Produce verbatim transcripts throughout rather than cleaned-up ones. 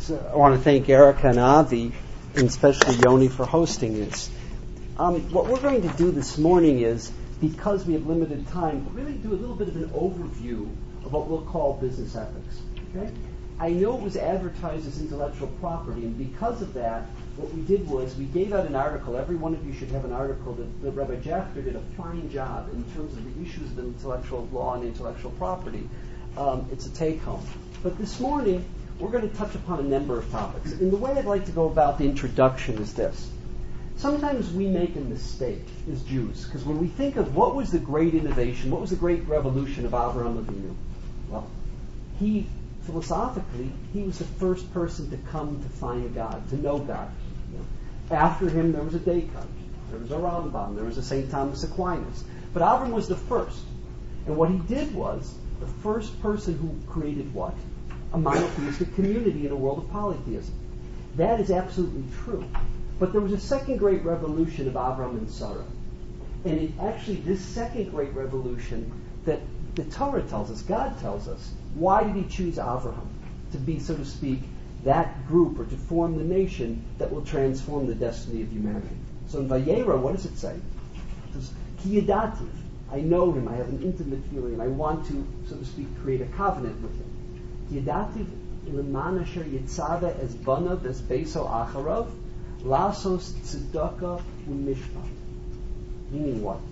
So I want to thank Erica and Avi, and especially Yoni, for hosting this. Um, what we're going to do this morning is, because we have limited time, really do a little bit of an overview of what we'll call business ethics. Okay? I know it was advertised as intellectual property, and because of that, what we did was we gave out an article. Every one of you should have an article that, that Rabbi Jafter did a fine job in terms of the issues of intellectual law and intellectual property. Um, it's a take-home. But this morning, we're going to touch upon a number of topics. And the way I'd like to go about the introduction is this. Sometimes we make a mistake as Jews, because when we think of what was the great innovation, what was the great revolution of Avraham Avinu, well, he, philosophically, he was the first person to come to find God, to know God. You know, after him, there was a Descartes, there was a Rambam, there was a Saint Thomas Aquinas. But Avram was the first. And what he did was, the first person who created what? A monotheistic community in a world of polytheism. That is absolutely true. But there was a second great revolution of Avram and Sarah. And it actually, this second great revolution that the Torah tells us, God tells us, why did he choose Avraham to be, so to speak, that group or to form the nation that will transform the destiny of humanity? So in Vayera, what does it say? It says, Ki yadativ. I know him, I have an intimate feeling, and I want to, so to speak, create a covenant with him. Ki yadativ leman asher yitzava es banav es beiso acharav lasos tzedakah u'mishpat. Meaning what?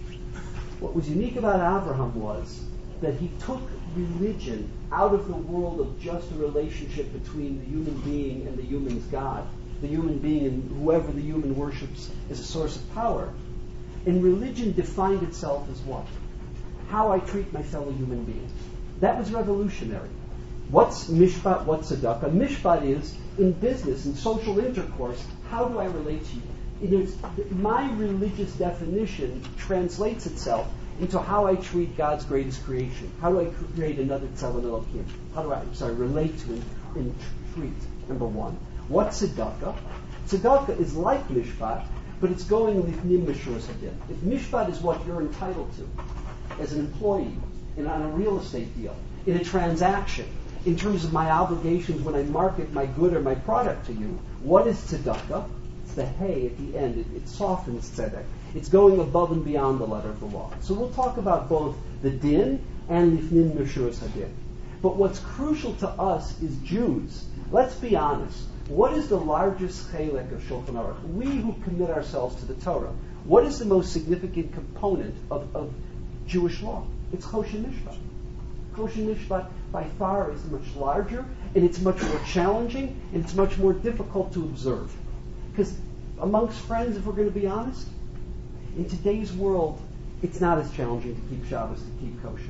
What was unique about Avraham was that he took religion out of the world of just a relationship between the human being and the human's God, the human being and whoever the human worships as a source of power. And religion defined itself as what? How I treat my fellow human beings. That was revolutionary. What's mishpat? What's tzedakah? Mishpat is, in business, in social intercourse, how do I relate to you? It is, my religious definition translates itself into how I treat God's greatest creation. How do I create another Tzelem Elokim? How do I, I'm sorry, relate to and, and treat, number one. What's tzedakah? Tzedakah is like mishpat, but it's going lifnim mishuras hadin. If mishpat is what you're entitled to as an employee in, on a real estate deal, in a transaction, in terms of my obligations when I market my good or my product to you, what is tzedakah? It's the hay at the end. It, it softens tzedek. It's going above and beyond the letter of the law. So we'll talk about both the din and lifnim mishuras hadin. But what's crucial to us is Jews. Let's be honest. What is the largest chelek of Shulchan Aruch? We who commit ourselves to the Torah. What is the most significant component of, of Jewish law? It's Choshen Mishpat. Choshen Mishpat by far is much larger, and it's much more challenging, and it's much more difficult to observe. Because amongst friends, if we're going to be honest, in today's world, it's not as challenging to keep Shabbos, to keep kosher.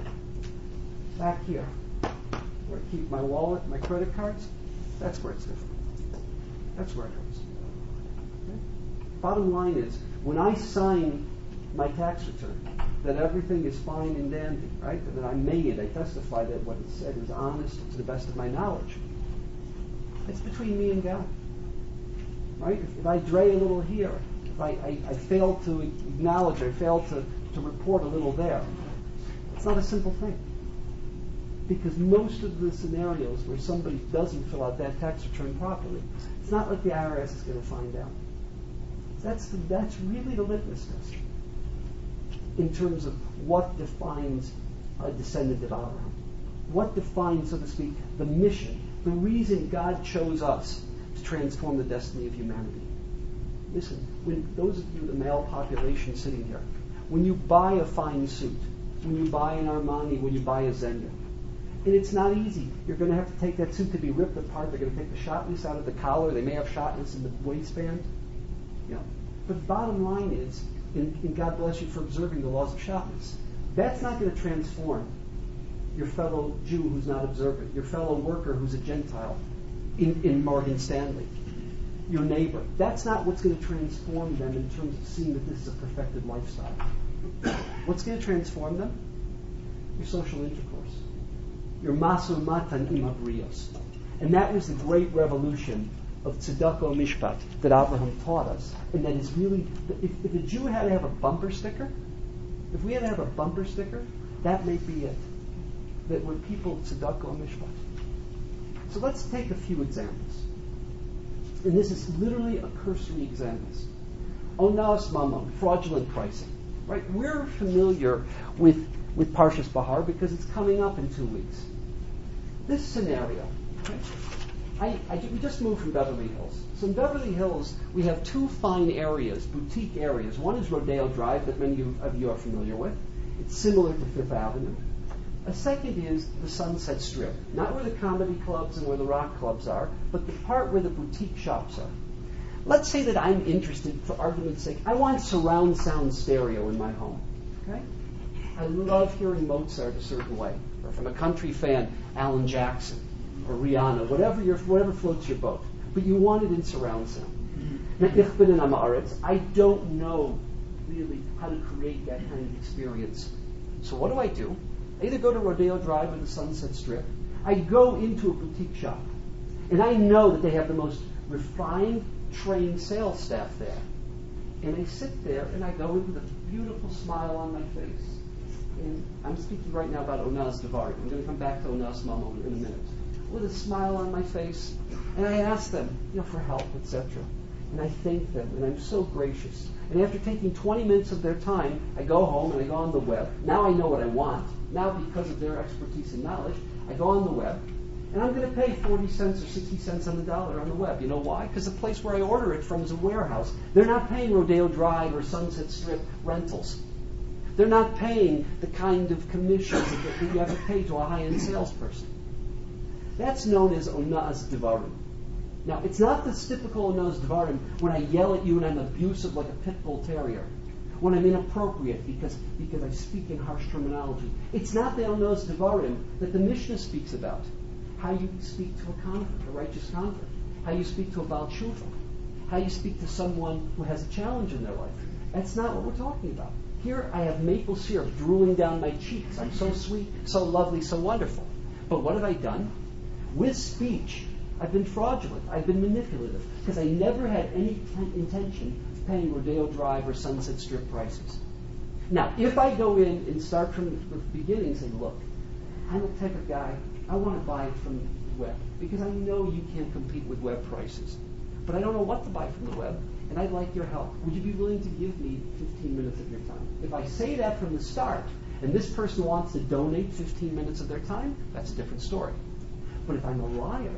Back here, where I keep my wallet, my credit cards, that's where it's difficult. That's where it hurts. Okay? Bottom line is, when I sign my tax return, that everything is fine and dandy, right? And that I made it, I testify that what it said is honest to the best of my knowledge. It's between me and God. Right? If, if I dray a little here, if I, I, I fail to acknowledge, I fail to, to report a little there, it's not a simple thing. Because most of the scenarios where somebody doesn't fill out that tax return properly, it's not like the I R S is going to find out. That's the, that's really the litmus test in terms of what defines a descendant of Abraham. What defines, so to speak, the mission, the reason God chose us to transform the destiny of humanity. Listen, when those of you, the male population sitting here, when you buy a fine suit, when you buy an Armani, when you buy a Zenda, and it's not easy. You're going to have to take that suit to be ripped apart. They're going to take the shotness out of the collar. They may have shotness in the waistband. You know. But the bottom line is, and, and God bless you for observing the laws of shotness, that's not going to transform your fellow Jew who's not observant, your fellow worker who's a Gentile in, in Morgan Stanley, your neighbor. That's not what's going to transform them in terms of seeing that this is a perfected lifestyle. What's going to transform them? Your social intercourse. Your masu matan im habrios. And that was the great revolution of tzedakah mishpat that Abraham taught us. And that is really, if, if a Jew had to have a bumper sticker, if we had to have a bumper sticker, that may be it. That we're people tzedakah mishpat. So let's take a few examples. And this is literally a cursory examples. Onas mamon, fraudulent pricing. Right? We're familiar with, with Parshas Bahar because it's coming up in two weeks. This scenario, okay? I, I, we just moved from Beverly Hills. So in Beverly Hills, we have two fine areas, boutique areas. One is Rodeo Drive that many of you are familiar with. It's similar to Fifth Avenue. A second is the Sunset Strip, not where the comedy clubs and where the rock clubs are, but the part where the boutique shops are. Let's say that I'm interested, for argument's sake, I want surround sound stereo in my home. Okay? I love hearing Mozart a certain way, or from a country fan, Alan Jackson, or Rihanna, whatever your, whatever floats your boat. But you want it in surround sound. Now, ich bin in Am Haaretz. I don't know really how to create that kind of experience. So what do I do? I either go to Rodeo Drive or the Sunset Strip. I go into a boutique shop, and I know that they have the most refined, trained sales staff there. And I sit there, and I go in with a beautiful smile on my face. And I'm speaking right now about Onas Devarim. I'm going to come back to Onas Mamon in a minute. With a smile on my face, and I ask them, you know, for help, et cetera. And I thank them, and I'm so gracious. And after taking twenty minutes of their time, I go home and I go on the web. Now I know what I want. Now, because of their expertise and knowledge, I go on the web, and I'm going to pay forty cents or sixty cents on the dollar on the web. You know why? Because the place where I order it from is a warehouse. They're not paying Rodeo Drive or Sunset Strip rentals. They're not paying the kind of commissions that you have to pay to a high-end salesperson. That's known as Onas Devarim. Now, it's not this typical Onas Devarim when I yell at you and I'm abusive like a pit bull terrier, when I'm inappropriate because, because I speak in harsh terminology. It's not the Onas Devarim that the Mishnah speaks about. How you speak to a convert, a righteous convert. How you speak to a Baal Tshuva. How you speak to someone who has a challenge in their life. That's not what we're talking about. Here I have maple syrup drooling down my cheeks. I'm so sweet, so lovely, so wonderful. But what have I done? With speech, I've been fraudulent. I've been manipulative because I never had any t- intention of paying Rodeo Drive or Sunset Strip prices. Now, if I go in and start from the beginning and say, look, I'm a type of guy, I want to buy it from the web because I know you can't compete with web prices. But I don't know what to buy from the web, and I'd like your help. Would you be willing to give me fifteen minutes of your time? If I say that from the start, and this person wants to donate fifteen minutes of their time, that's a different story. But if I'm a liar,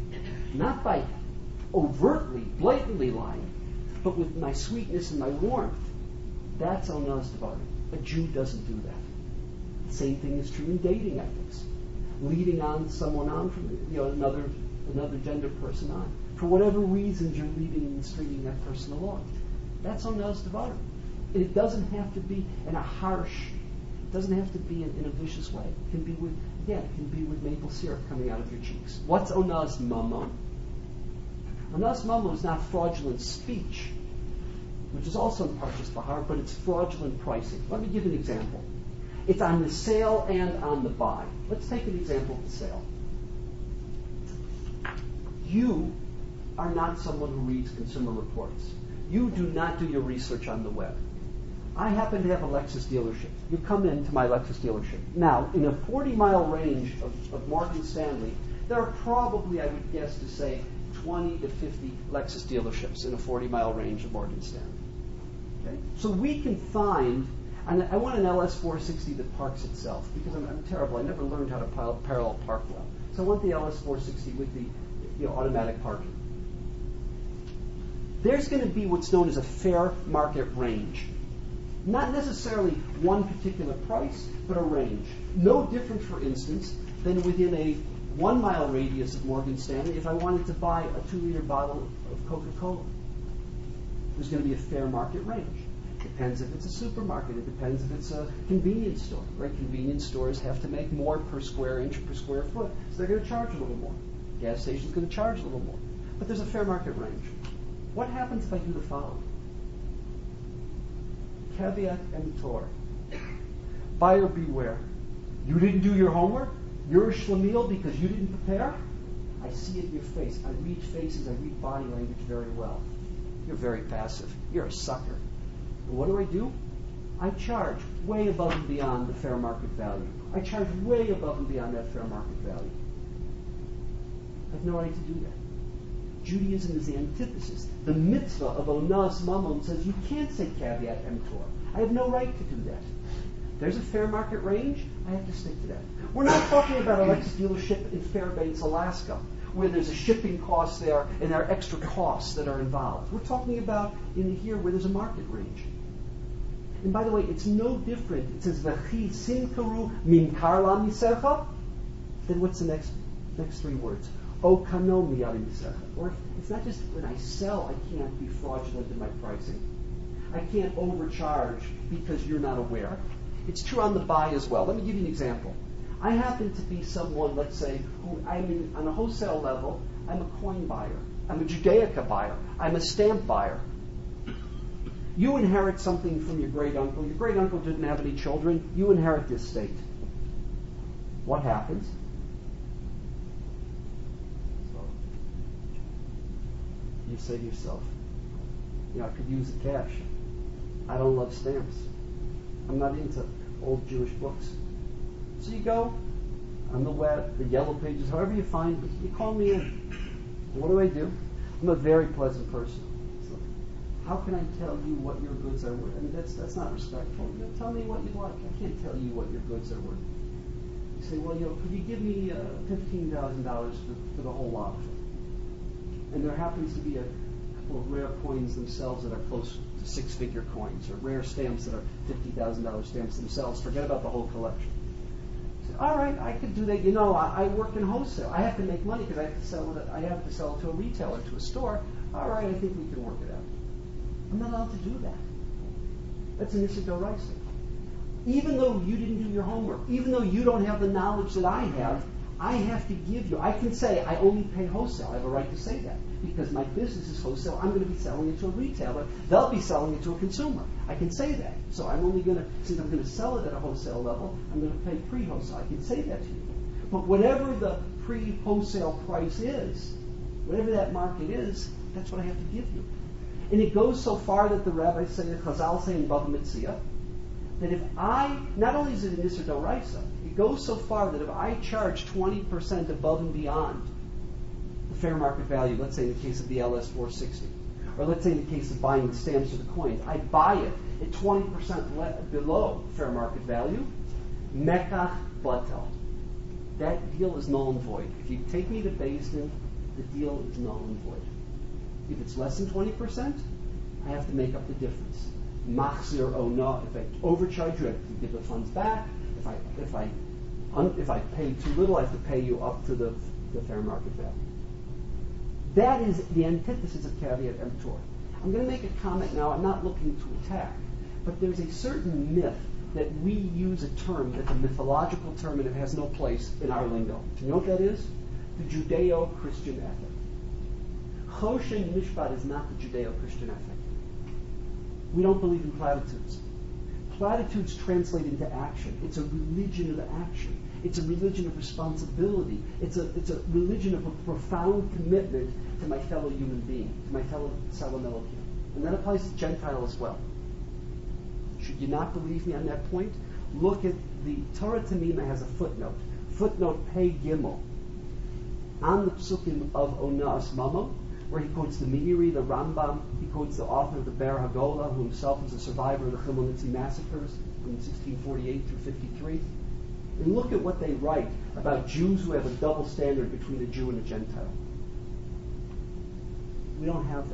not by overtly, blatantly lying, but with my sweetness and my warmth, that's Onas Devarim. A Jew doesn't do that. The same thing is true in dating ethics. Leading on someone on from you know another another gender person on. For whatever reasons you're leading and stringing that person along. That's Onas Devarim. And it doesn't have to be in a harsh, it doesn't have to be in, in a vicious way. It can be with Again, it can be with maple syrup coming out of your cheeks. What's Onas Mamon? Onas Mamon is not fraudulent speech, which is also in Parshas Bahar, but it's fraudulent pricing. Let me give an example. It's on the sale and on the buy. Let's take an example of the sale. You are not someone who reads Consumer Reports. You do not do your research on the web. I happen to have a Lexus dealership. You come into my Lexus dealership. Now, in a forty-mile range of, of Morgan Stanley, there are probably, I would guess to say, twenty to fifty Lexus dealerships in a forty-mile range of Morgan Stanley. Okay? So we can find, and I want an L S four sixty that parks itself, because I'm, I'm terrible. I never learned how to pile, parallel park well. So I want the L S four sixty with the you know, automatic parking. There's going to be what's known as a fair market range. Not necessarily one particular price, but a range. No different, for instance, than within a one-mile radius of Morgan Stanley if I wanted to buy a two-liter bottle of Coca-Cola. There's going to be a fair market range. Depends if it's a supermarket. It depends if it's a convenience store. Right? Convenience stores have to make more per square inch, per square foot, so they're going to charge a little more. Gas station's going to charge a little more. But there's a fair market range. What happens if I do the following? Caveat emptor. Buyer beware. You didn't do your homework? You're a schlemiel because you didn't prepare? I see it in your face. I read faces. I read body language very well. You're very passive. You're a sucker. And what do I do? I charge way above and beyond the fair market value. I charge way above and beyond that fair market value. I have no right to do that. Judaism is the antithesis. The mitzvah of onas mamon says you can't say caveat emptor. I have no right to do that. There's a fair market range. I have to stick to that. We're not talking about a Lexus dealership in Fairbanks, Alaska, where there's a shipping cost there and there are extra costs that are involved. We're talking about in here where there's a market range. And by the way, it's no different. It says v'chi simkaru mimkar la misercha. Then what's the next next three words? O kano miyari misercha. Or it's not just when I sell, I can't be fraudulent in my pricing. I can't overcharge because you're not aware. It's true on the buy as well. Let me give you an example. I happen to be someone, let's say, who I'm in, on a wholesale level, I'm a coin buyer. I'm a Judaica buyer. I'm a stamp buyer. You inherit something from your great uncle. Your great uncle didn't have any children. You inherit this estate. What happens? You say to yourself, you know, I could use the cash. I don't love stamps. I'm not into old Jewish books. So you go on the web, the yellow pages, however you find me, you call me in. And what do I do? I'm a very pleasant person. So how can I tell you what your goods are worth? I mean, that's that's not respectful. You know, tell me what you like. I can't tell you what your goods are worth. You say, well, you know, could you give me uh, fifteen thousand dollars for, for the whole lot of it? And there happens to be a couple of rare coins themselves that are close to six-figure coins, or rare stamps that are fifty thousand dollars stamps themselves. Forget about the whole collection. Say, all right, I could do that. You know, I, I work in wholesale. I have to make money because I have to sell it. I have to sell it to a retailer, to a store. All right, I think we can work it out. I'm not allowed to do that. That's an issa d'oraisa. Even though you didn't do your homework, even though you don't have the knowledge that I have, I have to give you. I can say I only pay wholesale. I have a right to say that because my business is wholesale. I'm going to be selling it to a retailer. They'll be selling it to a consumer. I can say that. So I'm only going to, since I'm going to sell it at a wholesale level, I'm going to pay pre-wholesale. I can say that to you. But whatever the pre-wholesale price is, whatever that market is, that's what I have to give you. And it goes so far that the rabbis say, the Chazal say in Bava Metzia, that if I, not only is it an issa d'oraisa, it goes so far that if I charge twenty percent above and beyond the fair market value, let's say in the case of the L S four sixty, or let's say in the case of buying the stamps or the coins, I buy it at twenty percent le- below fair market value, mekach batel. That deal is null and void. If you take me to Beis Din, the deal is null and void. If it's less than twenty percent, I have to make up the difference. Machzir o no. If I overcharge you, I have to give the funds back. If I if I un, if I pay too little, I have to pay you up to the, the fair market value. That is the antithesis of caveat emptor. I'm going to make a comment now. I'm not looking to attack, but there's a certain myth that we use a term that's a mythological term and it has no place in our lingo. Do you know what that is? The Judeo-Christian ethic. Choshen Mishpat is not the Judeo-Christian ethic. We don't believe in platitudes. Platitudes translate into action. It's a religion of action. It's a religion of responsibility. It's a it's a religion of a profound commitment to my fellow human being, to my fellow Salam Elohim. And that applies to Gentile as well. Should you not believe me on that point? Look at the Torah Tamima has a footnote. Footnote Pei Gimel. On the psukim of Onas Mamon, where he quotes the Meiri, the Rambam, he quotes the author of the Ber Hagolah, who himself was a survivor of the Chmielnicki massacres from sixteen forty-eight through fifty-three. And look at what they write about Jews who have a double standard between a Jew and a Gentile. We don't have that.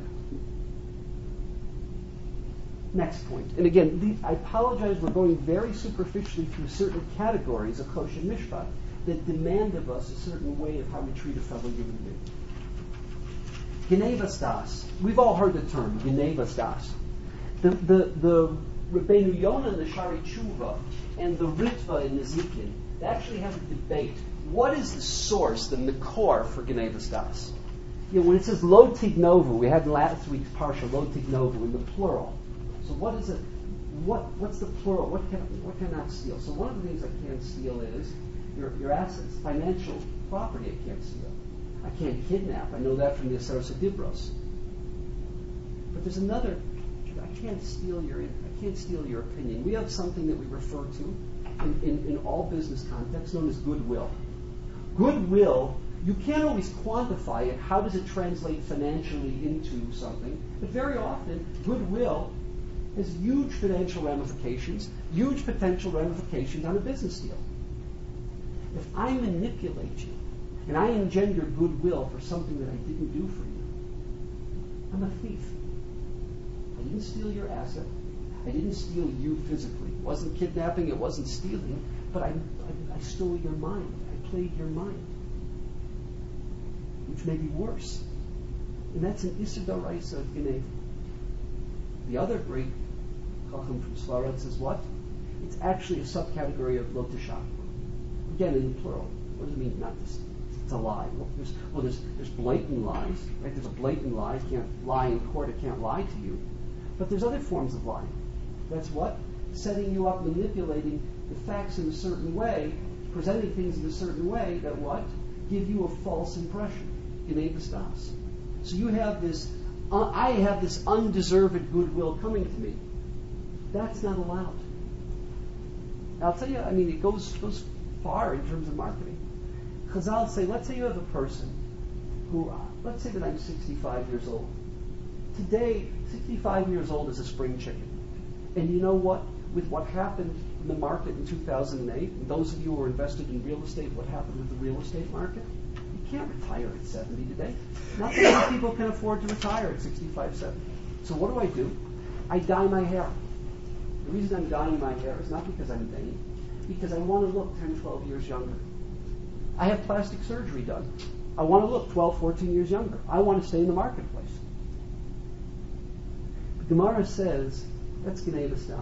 Next point. And again, the, I apologize, we're going very superficially through certain categories of Choshen Mishpat that demand of us a certain way of how we treat a fellow human being. Genevas das. We've all heard the term, Genevas das. The, the, the Rabbeinu Yonah in the Shari Tshuva and the Ritva in the Zikin, they actually have a debate. What is the source, the Makor for Genevas das? You know, when it says Lo Tignovu, we had last week's Parsha, Lo Tignovu, in the plural. So what is it? What what's the plural? What can what can I steal? So one of the things I can't steal is your your assets, financial property. I can't steal. I can't kidnap. I know that from the Aseres Dibros. But there's another. I can't steal your. I can't steal your opinion. We have something that we refer to in, in, in all business contexts known as goodwill. Goodwill You can't always quantify it. How does it translate financially into something? But very often, goodwill has huge financial ramifications, huge potential ramifications on a business deal. If I manipulate you and I engender goodwill for something that I didn't do for you, I'm a thief. I didn't steal your asset. I didn't steal you physically. It wasn't kidnapping, it wasn't stealing, but I, I, I stole your mind. I played your mind, which may be worse. And that's an Issur D'Oraisa of Geneva. The other great Chacham from Svarad says what? It's actually a subcategory of Lo Tishah. Again, in the plural. What does it mean not to steal? It's a lie. Well, there's, well, there's, there's blatant lies. Right? There's a blatant lie. You can't lie in court. It can't lie to you. But there's other forms of lying. That's what? Setting you up, manipulating the facts in a certain way, presenting things in a certain way that what? Give you a false impression. Geneva Stas. So you have this, uh, I have this undeserved goodwill coming to me. That's not allowed. I'll tell you, I mean, it goes, goes far in terms of marketing. Chazal say, let's say you have a person who, uh, let's say that I'm sixty-five years old. Today, sixty-five years old is a spring chicken. And you know what? With what happened in the market in two thousand eight, and those of you who are invested in real estate, what happened with the real estate market? You can't retire at seventy today. Not that many people can afford to retire at sixty-five, seventy. So what do I do? I dye my hair. The reason I'm dyeing my hair is not because I'm vain, because I want to look ten, twelve years younger. I have plastic surgery done. I want to look twelve, fourteen years younger. I want to stay in the marketplace. The Gemara says, that's Geneva Stas.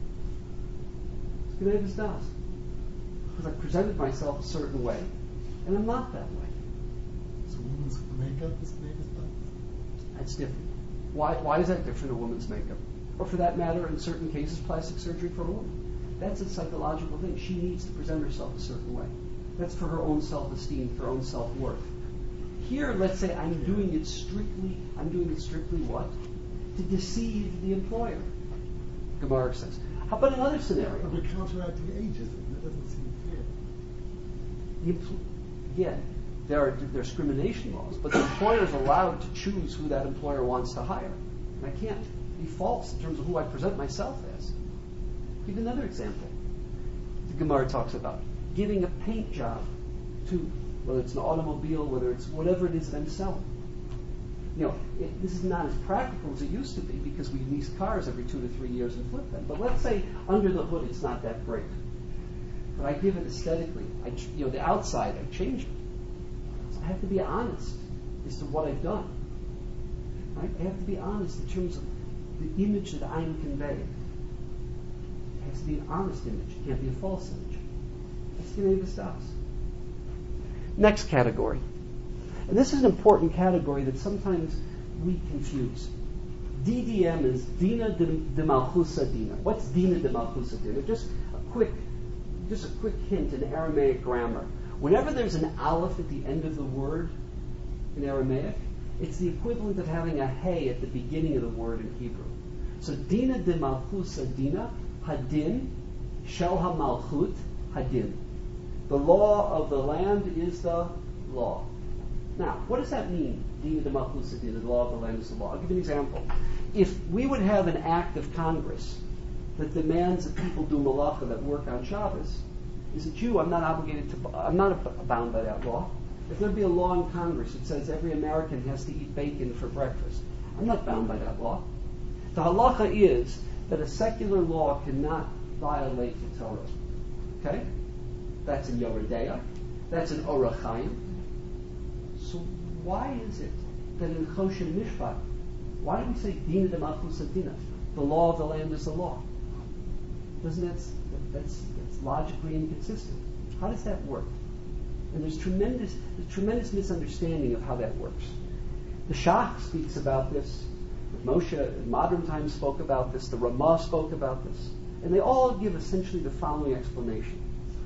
It's Geneva Stas. Because I presented myself a certain way, and I'm not that way. So women's makeup is Geneva Stas? That's different. Why, why is that different, a woman's makeup? Or for that matter, in certain cases, plastic surgery for a woman. That's a psychological thing. She needs to present herself a certain way. That's for her own self-esteem, for her own self-worth. Here, let's say I'm doing it strictly, I'm doing it strictly what? To deceive the employer. Gemara says. How about another scenario? But we're counteracting ageism. That doesn't seem fair. The empl- Again, there are, there are discrimination laws, but the employer is allowed to choose who that employer wants to hire. And I can't be false in terms of who I present myself as. Give you another example. The Gemara talks about giving a paint job to, whether it's an automobile, whether it's whatever it is that I'm selling. You know, it, this is not as practical as it used to be because we lease cars every two to three years and flip them. But let's say under the hood it's not that great. But I give it aesthetically. I, you know, the outside, I change it. So I have to be honest as to what I've done. Right? I have to be honest in terms of the image that I'm conveying. It has to be an honest image. It can't be a false image. That's Geneva Stas. Next category. And this is an important category that sometimes we confuse. D D M is Dina de, de Malchusa Dina. What's Dina de Malchusa Dina? Just a quick, just a quick hint in Aramaic grammar. Whenever there's an aleph at the end of the word in Aramaic, it's the equivalent of having a hey at the beginning of the word in Hebrew. So Dina de Malchusa Dina, Hadin, Shel HaMalchut, Hadin. The law of the land is the law. Now, what does that mean? Dina de Malchusa Dina, the law of the land is the law. I'll give you an example. If we would have an act of Congress that demands that people do malacha, that work on Shabbos, as a Jew, I'm not obligated to, I'm not bound by that law. If there'd be a law in Congress that says every American has to eat bacon for breakfast, I'm not bound by that law. The halacha is that a secular law cannot violate the Torah. Okay? That's in Yoredeya. That's in Orach Chaim. So why is it that in Choshen Mishpat, why do we say Dina de Malchusa Dina? The law of the land is the law. Doesn't that, that's, that's logically inconsistent. How does that work? And there's tremendous, there's tremendous misunderstanding of how that works. The Shach speaks about this. Moshe in modern times spoke about this. The Ramah spoke about this. And they all give essentially the following explanation.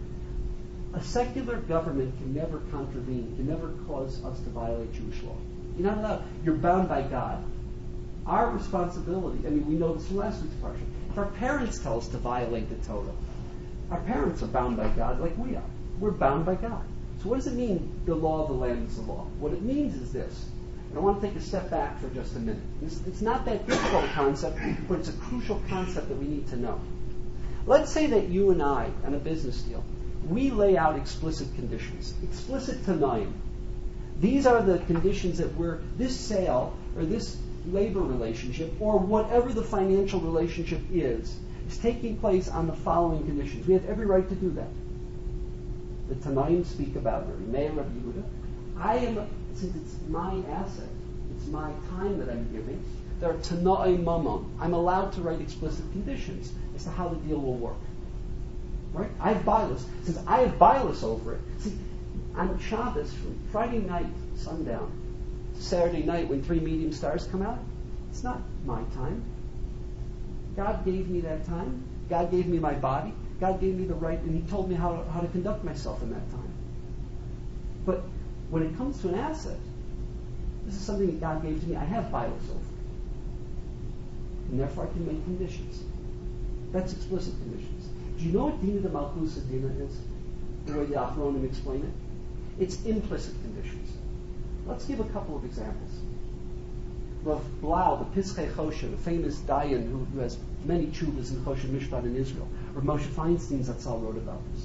A secular government can never contravene, can never cause us to violate Jewish law. You're not allowed. You're bound by God. Our responsibility, I mean, we know this from last week's parsha. If our parents tell us to violate the Torah, our parents are bound by God like we are. We're bound by God. So what does it mean, the law of the land is the law? What it means is this. And I want to take a step back for just a minute. It's, it's not that difficult a concept, but it's a crucial concept that we need to know. Let's say that you and I, on a business deal, we lay out explicit conditions. Explicit tanaim. These are the conditions that we're, this sale or this labor relationship or whatever the financial relationship is, is taking place on the following conditions. We have every right to do that. The Tanaim speak about it. Meir Rabbi Yehuda. I am, since it's my asset, it's my time that I'm giving, there are Tanai Mamon. I'm allowed to write explicit conditions as to how the deal will work. Right? I have bias. Since I have bias over it, see, on Shabbos, from Friday night, sundown, to Saturday night when three medium stars come out, it's not my time. God gave me that time. God gave me my body. God gave me the right, and He told me how to, how to conduct myself in that time. But when it comes to an asset, this is something that God gave to me. I have bias over it. And therefore I can make conditions. That's explicit conditions. Do you know what Dina de Malchus Dina is? The way the Achronim explain it? It's implicit conditions. Let's give a couple of examples. Rav Blau, the Pischei Choshen, a famous Dayan who, who has many tshuvas in Choshen Mishpat in Israel, or Moshe Feinstein Zatzal wrote about this.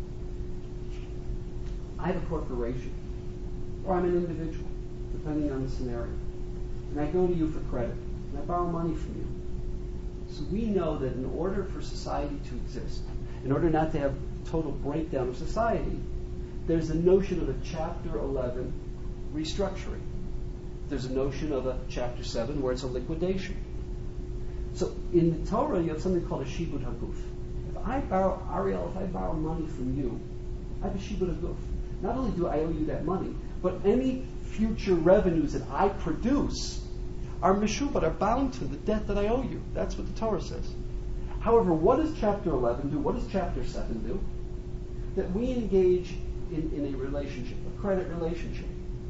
I have a corporation, or I'm an individual, depending on the scenario, and I go to you for credit, and I borrow money from you. So we know that in order for society to exist, in order not to have total breakdown of society, there's a notion of a Chapter eleven restructuring. There's a notion of a Chapter seven where it's a liquidation. So in the Torah, you have something called a Shibud HaGuf. If I borrow, Ariel, if I borrow money from you, I have a Shibud HaGuf. Not only do I owe you that money, but any future revenues that I produce are meshubad, are bound to the debt that I owe you. That's what the Torah says. However, what does Chapter eleven do? What does Chapter seven do? That we engage in, in a relationship, a credit relationship.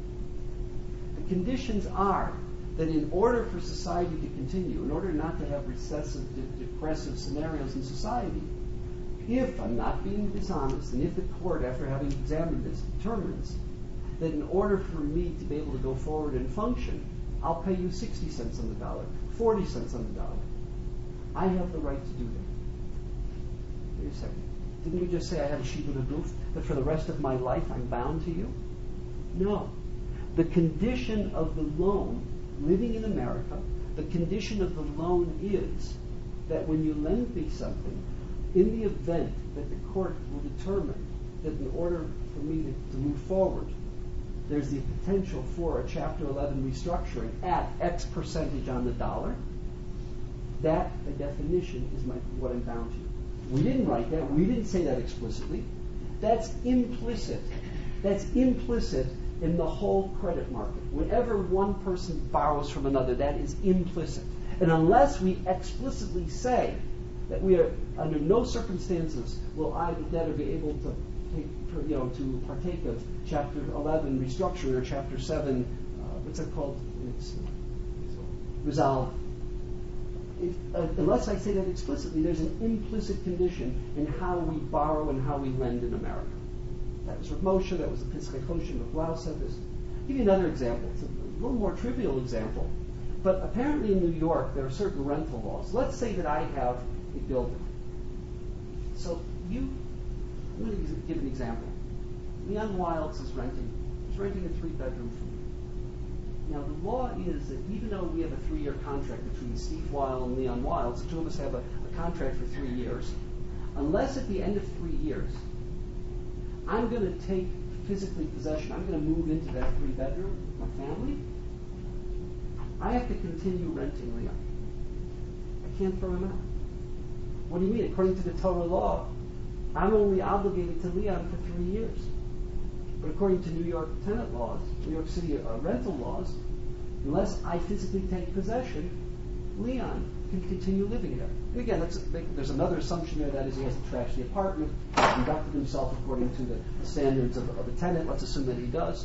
The conditions are that in order for society to continue, in order not to have recessive, de- depressive scenarios in society, if I'm not being dishonest, and if the court, after having examined this, determines that in order for me to be able to go forward and function, I'll pay you sixty cents on the dollar, forty cents on the dollar. I have the right to do that. Wait a second. Didn't we just say I have a Shibud HaGuf, that for the rest of my life I'm bound to you? No. The condition of the loan, living in America, the condition of the loan is that when you lend me something, in the event that the court will determine that in order for me to, to move forward, there's the potential for a Chapter eleven restructuring at X percentage on the dollar, that, by definition, is my, what I'm bound to. We didn't write that. We didn't say that explicitly. That's implicit. That's implicit in the whole credit market. Whenever one person borrows from another, that is implicit. And unless we explicitly say that we are, under no circumstances will I, the debtor, be able to take, you know, to partake of Chapter eleven restructuring or Chapter seven, uh, what's it called? It's uh, resolve. If, uh, unless I say that explicitly, there's an implicit condition in how we borrow and how we lend in America. That was Rav Moshe, that was the Pischei Choshen, Rav Blau said this. I'll give you another example. It's a little more trivial example. But apparently in New York, there are certain rental laws. Let's say that I have a building. So you, I'm going to give an example. Leon Wilds is renting. He's renting a three-bedroom from me. Now, the law is that even though we have a three-year contract between Steve Weil and Leon Wilds, the two of us have a, a contract for three years, unless at the end of three years, I'm going to take physically possession, I'm going to move into that three-bedroom with my family, I have to continue renting Leon. I can't throw him out. What do you mean? According to the Torah law, I'm only obligated to Leon for three years. But according to New York tenant laws, New York City uh, rental laws, unless I physically take possession, Leon can continue living there. And again, that's, there's another assumption there, that is he has to trash the apartment, conducted himself according to the, the standards of, of a tenant. Let's assume that he does.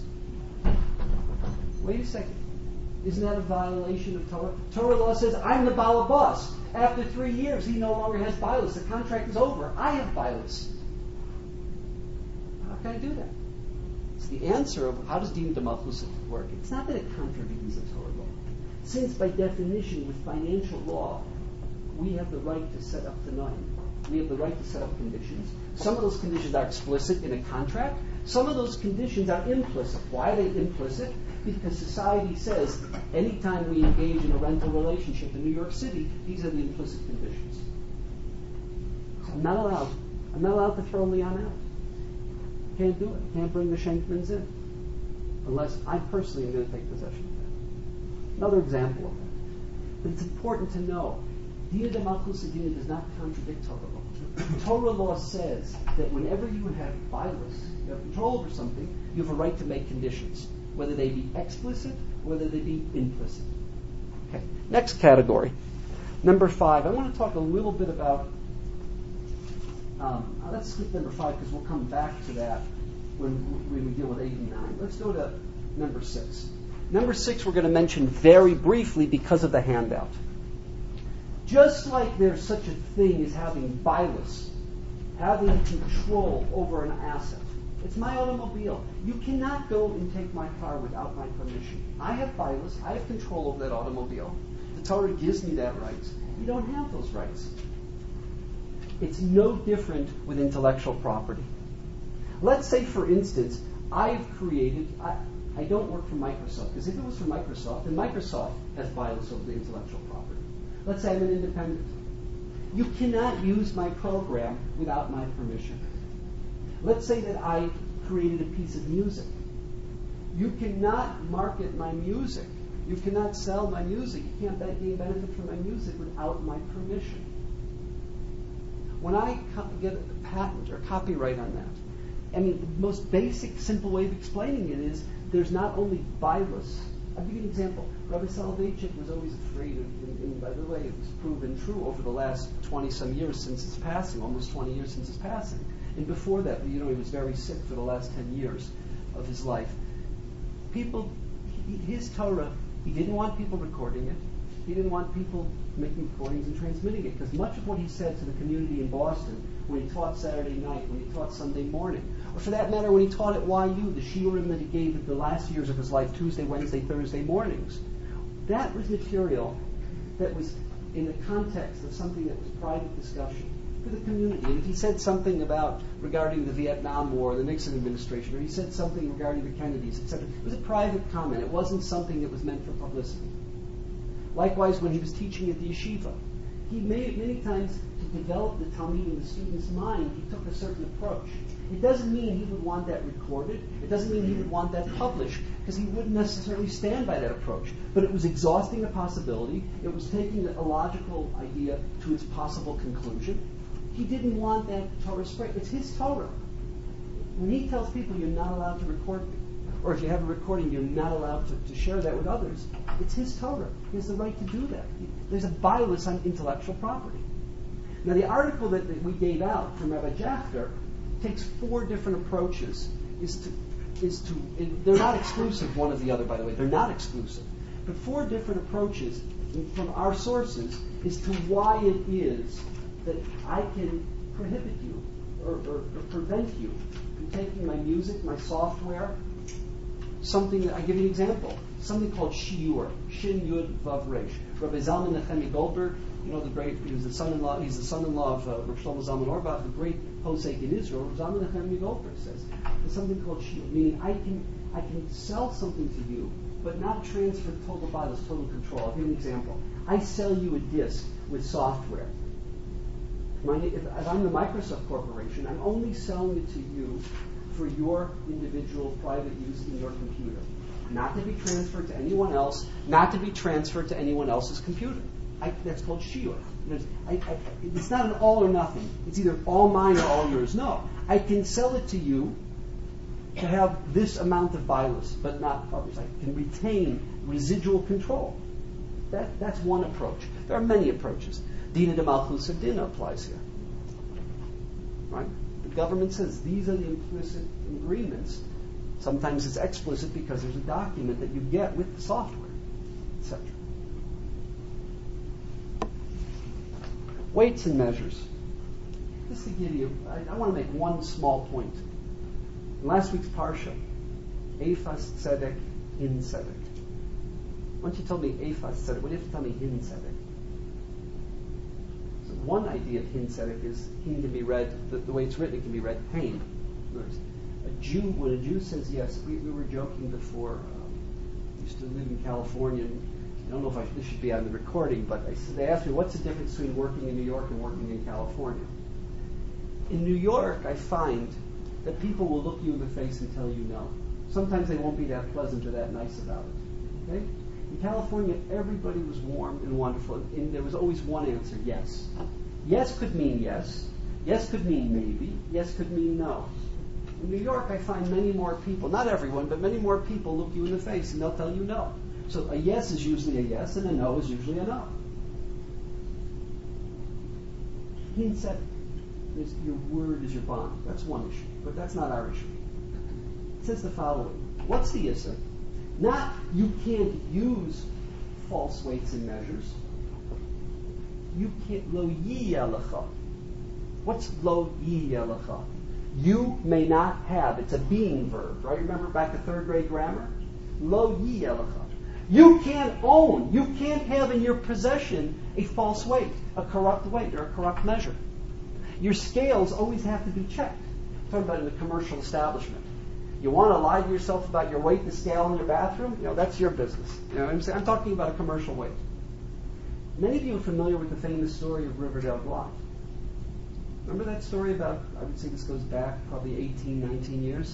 Wait a second. Isn't that a violation of Torah? Torah law says, I'm the Baal Boss. After three years, he no longer has bias. The contract is over. I have bias. How can I do that? the answer of how does Dina de Malchusa work, it's not that it contravenes the Torah law. Since by definition with financial law, we have the right to set up Tanaim. We have the right to set up conditions. Some of those conditions are explicit in a contract. Some of those conditions are implicit. Why are they implicit? Because society says anytime we engage in a rental relationship in New York City, these are the implicit conditions. So I'm not allowed. I'm not allowed to throw Leon out. Can't do it. Can't bring the Schenkmans in. Unless I personally am going to take possession of that. Another example of that. But it's important to know, Dina de Malchusa Dina does not contradict Torah law. Torah law says that whenever you have bias, you have control over something, you have a right to make conditions, whether they be explicit or whether they be implicit. Okay. Next category. Number five. I want to talk a little bit about, um, let's skip number five because we'll come back to that when, when we deal with eight and nine. Let's go to number six. Number six we're going to mention very briefly because of the handout. Just like there's such a thing as having bias, having control over an asset. It's my automobile. You cannot go and take my car without my permission. I have bias. I have control over that automobile. The Torah gives me that right. You don't have those rights. It's no different with intellectual property. Let's say, for instance, I've created, I, I don't work for Microsoft, because if it was for Microsoft, then Microsoft has bias over the intellectual property. Let's say I'm an independent. You cannot use my program without my permission. Let's say that I created a piece of music. You cannot market my music. You cannot sell my music. You can't gain benefit from my music without my permission. When I co- get a patent or copyright on that, I mean, the most basic, simple way of explaining it is there's not only bias. I'll give you an example. Rabbi Soloveitchik was always afraid of, and, and by the way, it was proven true over the last twenty-some years since his passing, almost twenty years since his passing. And before that, you know, he was very sick for the last ten years of his life. People, he, his Torah, he didn't want people recording it. He didn't want people making recordings and transmitting it, because much of what he said to the community in Boston, when he taught Saturday night, when he taught Sunday morning, or for that matter, when he taught at Y U, the shiurim that he gave at the last years of his life, Tuesday, Wednesday, Thursday mornings, that was material that was in the context of something that was private discussion for the community. And if he said something about regarding the Vietnam War, the Nixon administration, or he said something regarding the Kennedys, et cetera, it was a private comment. It wasn't something that was meant for publicity. Likewise, when he was teaching at the yeshiva, he made many times to develop the Talmud in the student's mind, he took a certain approach. It doesn't mean he would want that recorded. It doesn't mean he would want that published, because he wouldn't necessarily stand by that approach. But it was exhausting a possibility. It was taking a logical idea to its possible conclusion. He didn't want that Torah spread. It's his Torah. When he tells people you're not allowed to record me, or if you have a recording, you're not allowed to, to share that with others, it's his Torah. He has the right to do that. There's a bias on intellectual property. Now, the article that, that we gave out from Rabbi Jafter takes four different approaches. Is to, is to, it, they're not exclusive, one of the other, by the way. They're not exclusive. But four different approaches from our sources is to why it is that I can prohibit you or, or, or prevent you from taking my music, my software, something that, I give you an example, something called shiur, shin yud vav resh. Rabbi Zalman Nechemi Goldberg, you know, the great, he was the son-in-law, he's the son-in-law of uh, Rav Shlomo Zalman Auerbach, the great posek in Israel. Rav Zalman Nechemi Goldberg says there's something called shiur, meaning I can I can sell something to you, but not transfer total bias, total control. I'll give you an example. I sell you a disk with software. My, if, if I'm the Microsoft Corporation, I'm only selling it to you for your individual private use in your computer, not to be transferred to anyone else, not to be transferred to anyone else's computer. I, that's called shiur. I, I, it's not an all or nothing. It's either all mine or all yours. No, I can sell it to you to have this amount of bias, but not others. I can retain residual control. That, that's one approach. There are many approaches. Dina de Malchusa Dina applies here. Right? The government says these are the implicit agreements. Sometimes it's explicit because there's a document that you get with the software, et cetera. Weights and measures. Just to give you, I, I want to make one small point. In last week's Parsha, Ephas Tzedek Hin Tzedek. Once you told me Ephas Tzedek, what do you have to tell me Hin Tzedek? So one idea of Hin Tzedek is Hin can be read, the, the way it's written, it can be read Hain. In other words, a Jew, when a Jew says yes, we, we were joking before, um, I used to live in California, and I don't know if I, this should be on the recording, but I, they asked me, what's the difference between working in New York and working in California? In New York, I find that people will look you in the face and tell you no. Sometimes they won't be that pleasant or that nice about it. Okay? In California, everybody was warm and wonderful, and there was always one answer, yes. Yes could mean yes. Yes could mean maybe. Yes could mean no. In New York, I find many more people, not everyone, but many more people look you in the face and they'll tell you no. So a yes is usually a yes, and a no is usually a no. Hin said, your word is your bond. That's one issue, but that's not our issue. It says the following. What's the issue? Not you can't use false weights and measures. You can't, lo yiyelecha. What's lo yiyelecha? You may not have. It's a being verb, right? Remember back to third grade grammar? Lo yiyelecha. You can't own, you can't have in your possession a false weight, a corrupt weight, or a corrupt measure. Your scales always have to be checked. I'm talking about in the commercial establishment. You want to lie to yourself about your weight, the scale in your bathroom? You know, that's your business. You know what I'm saying? I'm talking about a commercial weight. Many of you are familiar with the famous story of Riverdale Block. Remember that story about, I would say this goes back probably eighteen, nineteen years?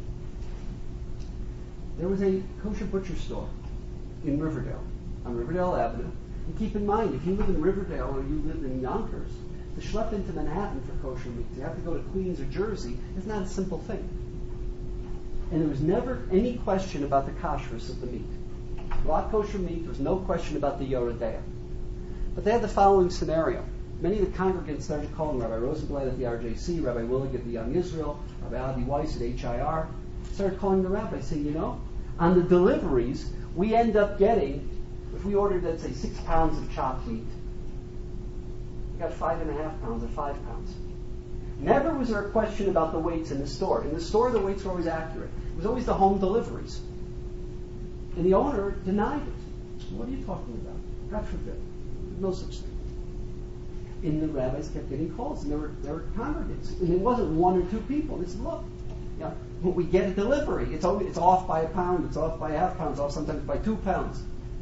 There was a kosher butcher store in Riverdale, on Riverdale Avenue. And keep in mind, if you live in Riverdale or you live in Yonkers, to schlep into Manhattan for kosher meat, you have to go to Queens or Jersey, is not a simple thing. And there was never any question about the kashrus of the meat. Block kosher meat, there was no question about the Yoredea. But they had the following scenario. Many of the congregants started calling Rabbi Rosenblatt at the R J C, Rabbi Willig at the Young Israel, Rabbi Adi Weiss at H I R, started calling the rabbi saying, you know, on the deliveries, we end up getting, if we ordered, let's say, six pounds of chopped meat, we got five and a half pounds or five pounds. Never was there a question about the weights in the store. In the store, the weights were always accurate. It was always the home deliveries. And the owner denied it. What are you talking about? God forbid. No such thing. And the rabbis kept getting calls, and there were, there were congregants. And it wasn't one or two people. They said, look, you know, when we get a delivery, it's always, it's off by a pound, it's off by a half pound, it's off sometimes by two pounds.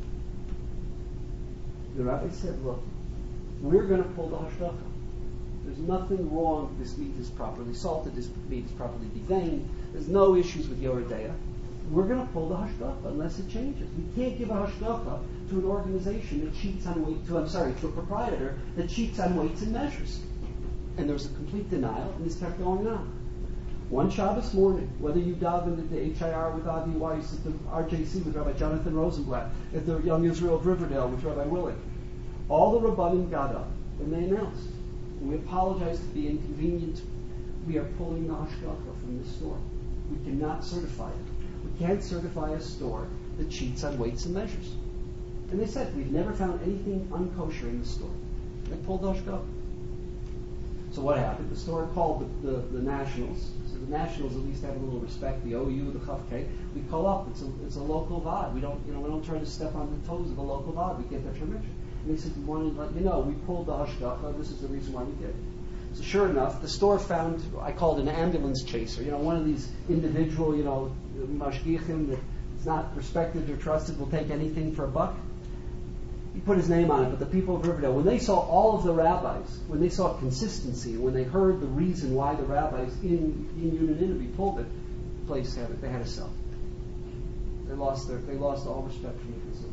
The rabbi said, look, we're going to pull the hashgacha. There's nothing wrong. This meat is properly salted. This meat is properly deveined. There's no issues with Yoredea. We're going to pull the hashgacha unless it changes. We can't give a hashgacha to an organization that cheats on weight. To I'm sorry, to a proprietor that cheats on weights and measures. And there was a complete denial, and this kept going on. One Shabbos morning, whether you davened at the H I R with Adi Weiss, at the R J C with Rabbi Jonathan Rosenblatt, at the Young Israel of Riverdale with Rabbi Willig, all the Rabbanim got up and they announced, and we apologize to be inconvenient, we are pulling the hashgacha from the store. We cannot certify it. We can't certify a store that cheats on weights and measures. And they said, we've never found anything unkosher in the store. They pulled the hashgacha. So what happened? The store called the, the, the Nationals. So the Nationals at least have a little respect. The O U, the Chaf K. We call up. It's a it's a local V O D. We don't you know we don't try to step on the toes of a local V O D. We get their permission. And they said, we wanted to let you know we pulled the hashgacha. This is the reason why we did it. So sure enough, the store found, I called an ambulance chaser. You know, one of these individual, you know, mashgichim that is not respected or trusted, will take anything for a buck. He put his name on it, but the people of Riverdale, when they saw all of the rabbis, when they saw consistency, when they heard the reason why the rabbis in, in unanimity pulled it, the place had it. They had to sell. They lost their, they lost all respect from the consumers.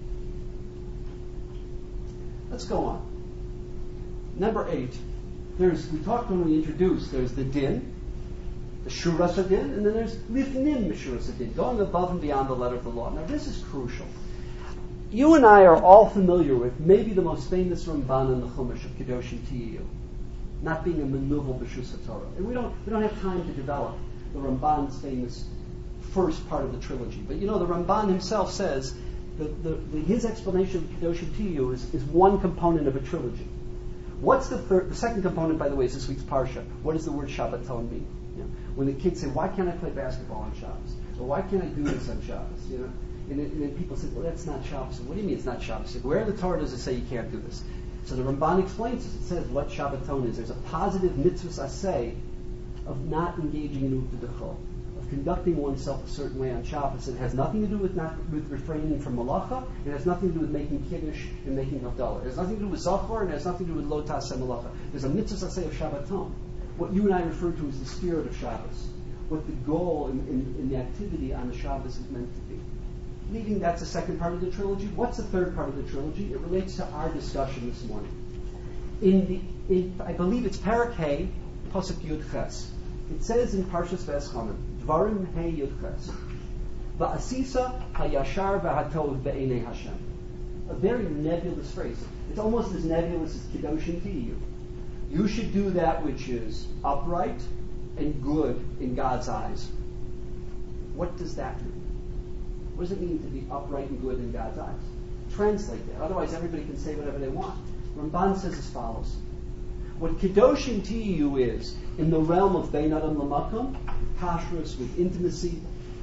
Let's go on. Number eight. There's we talked when we introduced. There's the din, the shuras hadin, and then there's lifnim shuras hadin, going above and beyond the letter of the law. Now this is crucial. You and I are all familiar with maybe the most famous Ramban in the Chumash of Kedoshim Tiyu, not being a menuvel b'shus HaTorah. And we don't we don't have time to develop the Ramban's famous first part of the trilogy. But you know, the Ramban himself says that the, the, his explanation of Kedoshim Tiyu is, is one component of a trilogy. What's the third? The second component, by the way, is this week's parsha. What does the word Shabbaton mean? You know, when the kids say, "Why can't I play basketball on Shabbos?" Well, why can't I do this on Shabbos? You know, and, then- and then people say, well, that's not Shabbos. What do you mean it's not Shabbos? Where in the Torah does it say you can't do this? So the Ramban explains this. It says what Shabbaton is. There's a positive mitzvah aseh of not engaging in u'tadachol, of conducting oneself a certain way on Shabbos. It has nothing to do with not with refraining from malacha. It has nothing to do with making kiddush and making havdalah. It has nothing to do with zachor, and it has nothing to do with lo taseh malacha. There's a mitzvah aseh of Shabbaton. What you and I refer to as the spirit of Shabbos. What the goal in, in, in the activity on the Shabbos is meant to be. Leaving that's the second part of the trilogy. What's the third part of the trilogy? It relates to our discussion this morning. In the, in, I believe it's Parakeh, Pasuk Yud Ches. It says in Parshas V'eschanan, Dvarim He Yud Ches, Va'asisa hayashar v'hatov be'enei Hashem. A very nebulous phrase. It's almost as nebulous as Kedoshim Tiyu. You should do that which is upright and good in God's eyes. What does that mean? What does it mean to be upright and good in God's eyes? Translate that. Otherwise, everybody can say whatever they want. Ramban says as follows. What Kedoshim Tiyu is, in the realm of Bein Adam L'Makom, kashrus, with intimacy,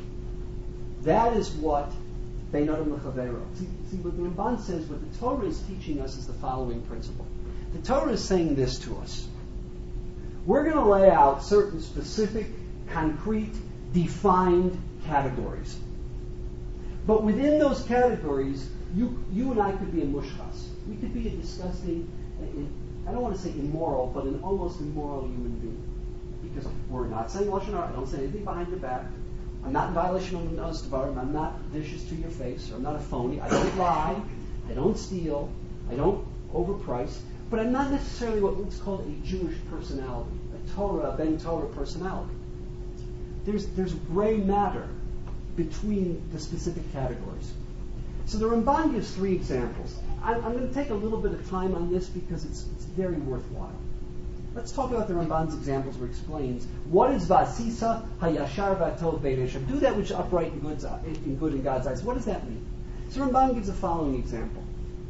that is what Bein Adam L'Chavero. See, see, what the Ramban says, what the Torah is teaching us is the following principle. The Torah is saying this to us. We're going to lay out certain specific, concrete, defined categories. But within those categories, you you and I could be a mushchas. We could be a disgusting, I don't want to say immoral, but an almost immoral human being. Because we're not saying lashon hara. I don't say anything behind your back. I'm not in violation of the Nos Devarim. I'm not vicious to your face. Or I'm not a phony. I don't lie. I don't steal. I don't overprice. But I'm not necessarily what's called a Jewish personality, a Torah, a Ben Torah personality. There's there's gray matter between the specific categories. So the Ramban gives three examples. I'm, I'm going to take a little bit of time on this because it's, it's very worthwhile. Let's talk about the Ramban's examples where he explains what is Vasisa Hayashar Vatov Be'Reshem. Do that which is upright and good, in good in God's eyes. What does that mean? So Ramban gives the following example.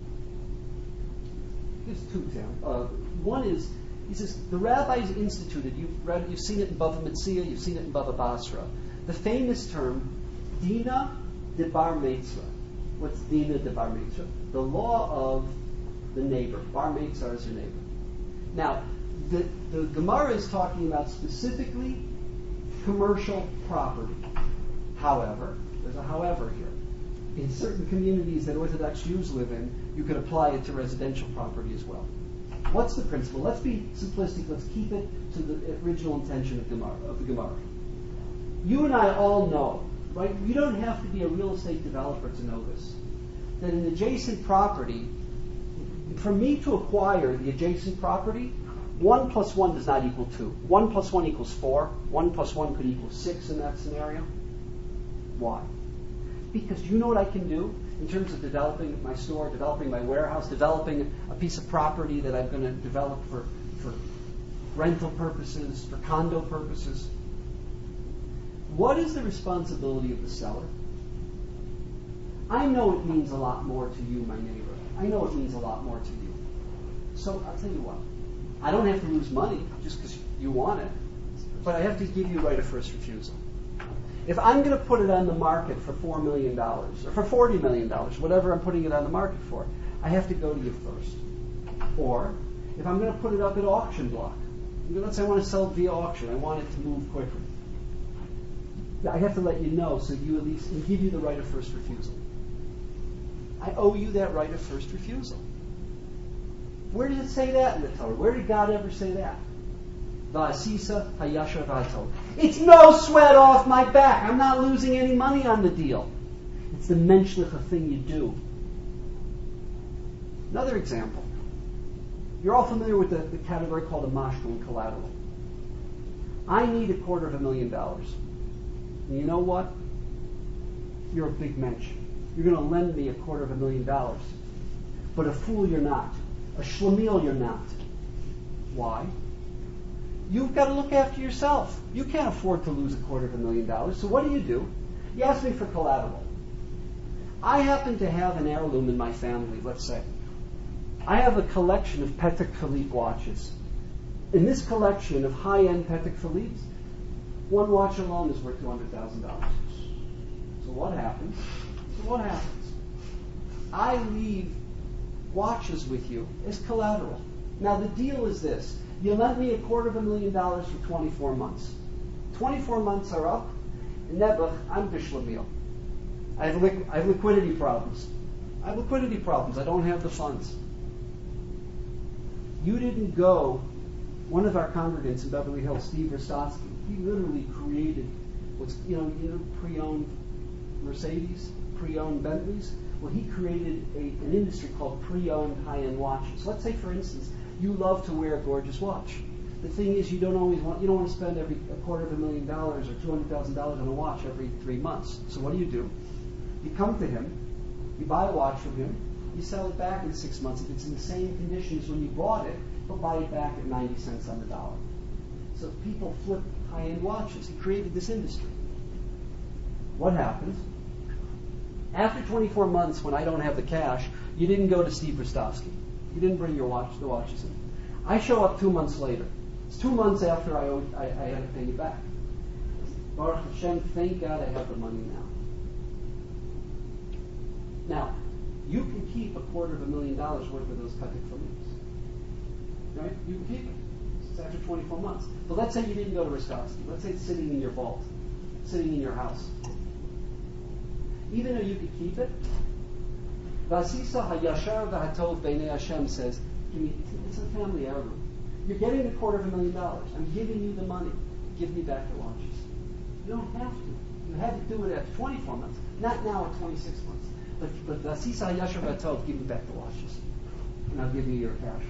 He gives two examples. Uh, one is, he says, the rabbis instituted, you've read, you've seen it in Bava Metzia, you've seen it in Bava Basra, the famous term, Dina de Bar Mitzvah. What's Dina de Bar Mitzvah? The law of the neighbor. Bar Mitzvah is your neighbor. Now, the, the Gemara is talking about specifically commercial property. However, there's a however here. In certain communities that Orthodox Jews live in, you could apply it to residential property as well. What's the principle? Let's be simplistic. Let's keep it to the original intention of, Gemara, of the Gemara. You and I all know, right? You don't have to be a real estate developer to know this. That an adjacent property, for me to acquire the adjacent property, one plus one does not equal two. One plus one equals four. One plus one could equal six in that scenario. Why? Because you know what I can do in terms of developing my store, developing my warehouse, developing a piece of property that I'm going to develop for, for rental purposes, for condo purposes. What is the responsibility of the seller? I know it means a lot more to you, my neighbor. I know it means a lot more to you. So I'll tell you what. I don't have to lose money just because you want it, but I have to give you right of first refusal. If I'm going to put it on the market for four million dollars, or for forty million dollars, whatever I'm putting it on the market for, I have to go to you first. Or, if I'm going to put it up at auction block, let's say I want to sell it via auction, I want it to move quickly. I have to let you know so you at least and give you the right of first refusal. I owe you that right of first refusal. Where does it say that in the Torah? Where did God ever say that? Va'asisa hayashar v'hatov. It's no sweat off my back. I'm not losing any money on the deal. It's the menschliche thing you do. Another example. You're all familiar with the, the category called a mashkul, collateral. I need a quarter of a million dollars. And you know what? You're a big mensch. You're going to lend me a quarter of a million dollars. But a fool you're not. A schlemiel you're not. Why? You've got to look after yourself. You can't afford to lose a quarter of a million dollars. So what do you do? You ask me for collateral. I happen to have an heirloom in my family, let's say. I have a collection of Patek Philippe watches. In this collection of high-end Patek Philippe's, one watch alone is worth two hundred thousand dollars. So what happens? So what happens? I leave watches with you as collateral. Now the deal is this. You lent me a quarter of a million dollars for twenty-four months. twenty-four months are up, and Nebuch, I'm bishlamil. I have, liqu- I have liquidity problems. I have liquidity problems. I don't have the funds. You didn't go, one of our congregants in Beverly Hills, Steve Rostowski, he literally created what's, you know, you know pre-owned Mercedes, pre-owned Bentleys. Well, he created a, an industry called pre-owned high-end watches. Let's say, for instance, you love to wear a gorgeous watch. The thing is, you don't always want, you don't want to spend every a quarter of a million dollars or two hundred thousand dollars on a watch every three months. So what do you do? You come to him, you buy a watch from him, you sell it back in six months. If it's in the same condition as when you bought it, he'll buy it back at ninety cents on the dollar. So people flip high-end watches. He created this industry. What happens? After twenty-four months, when I don't have the cash, you didn't go to Steve Rostowski. You didn't bring your watch, the watches in. I show up two months later. It's two months after I, owed, I, I had to pay you back. Baruch Hashem, thank God I have the money now. Now, you can keep a quarter of a million dollars worth of those Katik films. Right? You can keep it. It's after twenty-four months. But let's say you didn't go to Rostowski. Let's say it's sitting in your vault, sitting in your house. Even though you could keep it, Vasisa Hayashar Vahatov Beinei Hashem says, give me, it's a family heirloom. You're getting a quarter of a million dollars. I'm giving you the money. Give me back the watches. You don't have to. You had to do it after twenty-four months. Not now at twenty-six months. But but Vasisa Hayashar Vahatov, give me back the watches. And I'll give you your cash.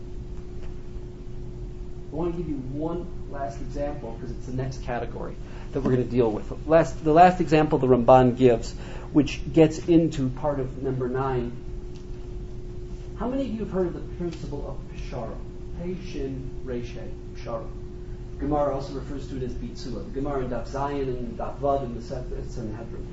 I want to give you one last example because it's the next category that we're going to deal with. Last, the last example the Ramban gives, which gets into part of number nine. How many of you have heard of the principle of Pshara? Pei Shin Reishe, Pshara. Gemara also refers to it as Bitzua. The Gemara in Daf Zayin and Daf Vav in the Sanhedrin.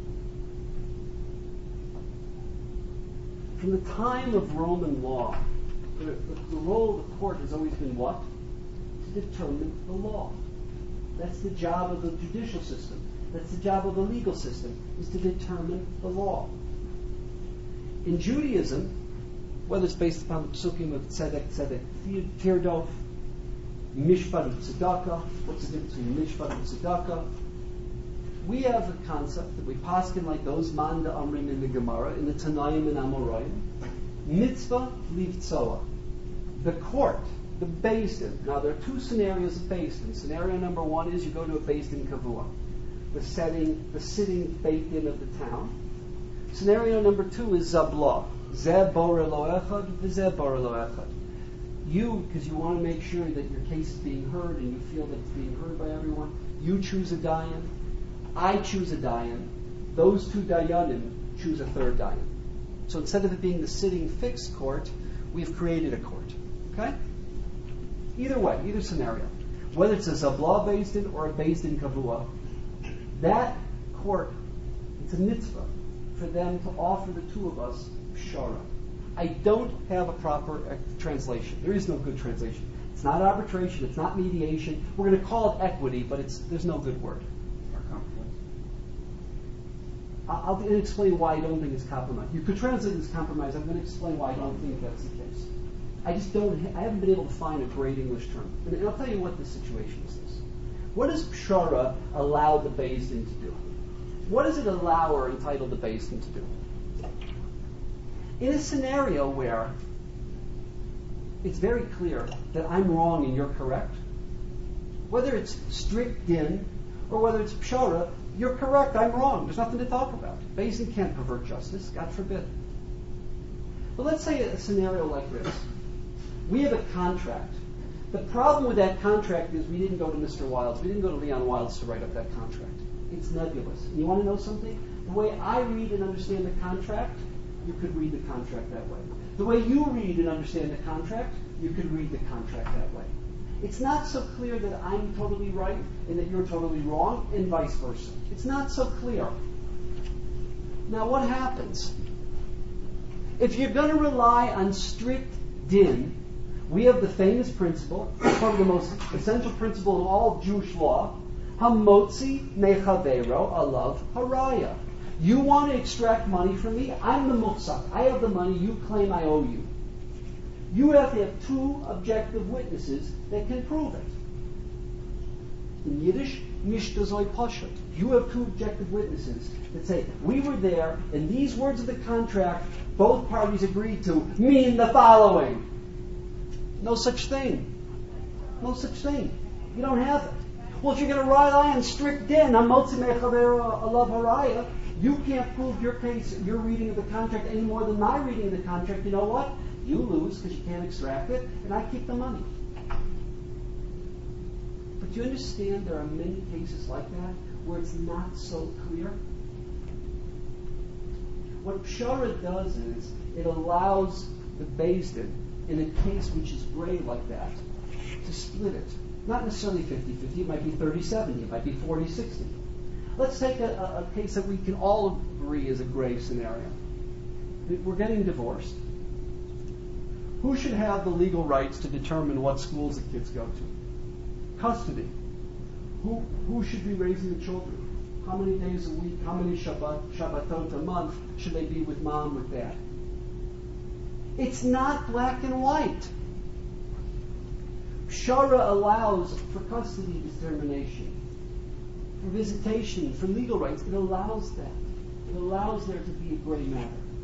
From the time of Roman law, the, the, the role of the court has always been what? To determine the law. That's the job of the judicial system. That's the job of the legal system, is to determine the law. In Judaism, whether it's based upon the psukim of tzedek, tzedek, tirdof, mishpat and tzedakah, what's the difference between mishpat and tzedakah? We have a concept that we paskin like those manda amrim in the Gemara, in the Tanaim and Amoraim, mitzvah livtzoa. The court, the Beis Din. Now there are two scenarios of Beis Din. Scenario number one is you go to a Beis Din kavua, the setting, the sitting Beit Din of the town. Scenario number two is zabla, zeh bore lo echad, v'zeh bore lo echad. You, because you want to make sure that your case is being heard and you feel that it's being heard by everyone, you choose a dayan. I choose a dayan. Those two dayanim choose a third dayan. So instead of it being the sitting fixed court, we've created a court. Okay? Either way, either scenario. Whether it's a Zabla Beis Din or a Beis Din Kavua, that court, it's a mitzvah for them to offer the two of us pshara. I don't have a proper uh, translation. There is no good translation. It's not arbitration. It's not mediation. We're going to call it equity, but it's there's no good word. Or compromise. I'll, I'll explain why I don't think it's compromise. You could translate it as compromise. I'm going to explain why I don't think that's the case. I just don't. I haven't been able to find a great English term. And I'll tell you what the situation is. This. What does pshara allow the Beis Din to do? What does it allow or entitle the Beis Din to do? In a scenario where it's very clear that I'm wrong and you're correct, whether it's strict din or whether it's pshara, you're correct, I'm wrong. There's nothing to talk about. Beis Din can't pervert justice, God forbid. But let's say a scenario like this. We have a contract. The problem with that contract is we didn't go to Mister Wilds. We didn't go to Leon Wilds to write up that contract. It's nebulous. And you want to know something? The way I read and understand the contract, you could read the contract that way. The way you read and understand the contract, you could read the contract that way. It's not so clear that I'm totally right and that you're totally wrong, and vice versa. It's not so clear. Now what happens? If you're going to rely on strict din, we have the famous principle, probably the most essential principle of all Jewish law, Hamotzi mechavero alav haraya. You want to extract money from me? I'm the muhsak. I have the money. You claim I owe you. You have to have two objective witnesses that can prove it. In Yiddish, mishtazoi pashut. You have two objective witnesses that say, we were there, and these words of the contract, both parties agreed to, mean the following. No such thing. No such thing. You don't have it. Well, if you're going to rely on strict din, hamotzi mechavero alav haraya, you can't prove your case, your reading of the contract any more than my reading of the contract. You know what? You lose because you can't extract it, and I keep the money. But do you understand there are many cases like that where it's not so clear? What Pshara does is it allows the Beis Din, in a case which is gray like that, to split it. Not necessarily fifty-fifty, it might be thirty seventy, it might be forty sixty. Let's take a, a, a case that we can all agree is a gray scenario. We're getting divorced. Who should have the legal rights to determine what schools the kids go to? Custody. Who who should be raising the children? How many days a week, how many Shabbat, Shabbatot a month should they be with mom, with dad? It's not black and white. Pshara allows for custody determination, for visitation, for legal rights. It allows that. It allows there to be a gray matter.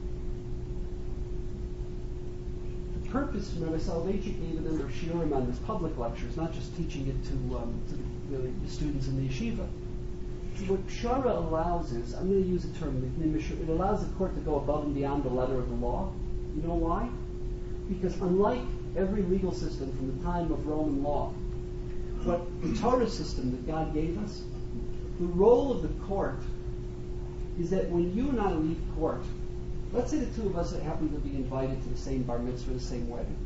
The purpose, Rabbi Soloveitchik gave them their shiurim on this public lectures, not just teaching it to, um, to the, the, the students in the yeshiva. See, what Pshara allows is, I'm going to use a term, it allows the court to go above and beyond the letter of the law. You know why? Because unlike every legal system from the time of Roman law, what the Torah system that God gave us, the role of the court is that when you and I leave court, let's say the two of us happen to be invited to the same bar mitzvah, the same wedding.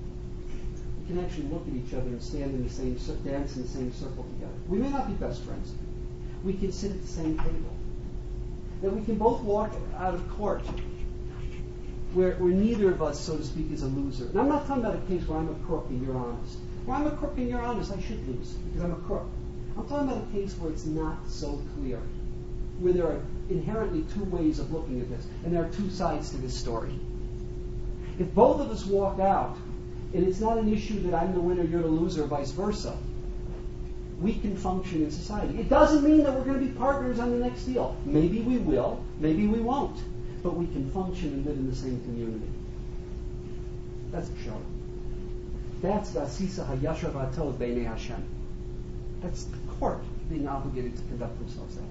We can actually look at each other and stand in the same, dance in the same circle together. We may not be best friends. We can sit at the same table. That we can both walk out of court where, where neither of us, so to speak, is a loser. And I'm not talking about a case where I'm a crook and you're honest. Where I'm a crook and you're honest, I should lose because I'm a crook. I'm talking about a case where it's not so clear, where there are inherently two ways of looking at this, and there are two sides to this story. If both of us walk out, and it's not an issue that I'm the winner, you're the loser, or vice versa, we can function in society. It doesn't mean that we're going to be partners on the next deal. Maybe we will, maybe we won't, but we can function and live in the same community. That's Pshara. That's Vasisa Hayashar Vatov Beinei Hashem. That's the court being obligated to conduct themselves that way.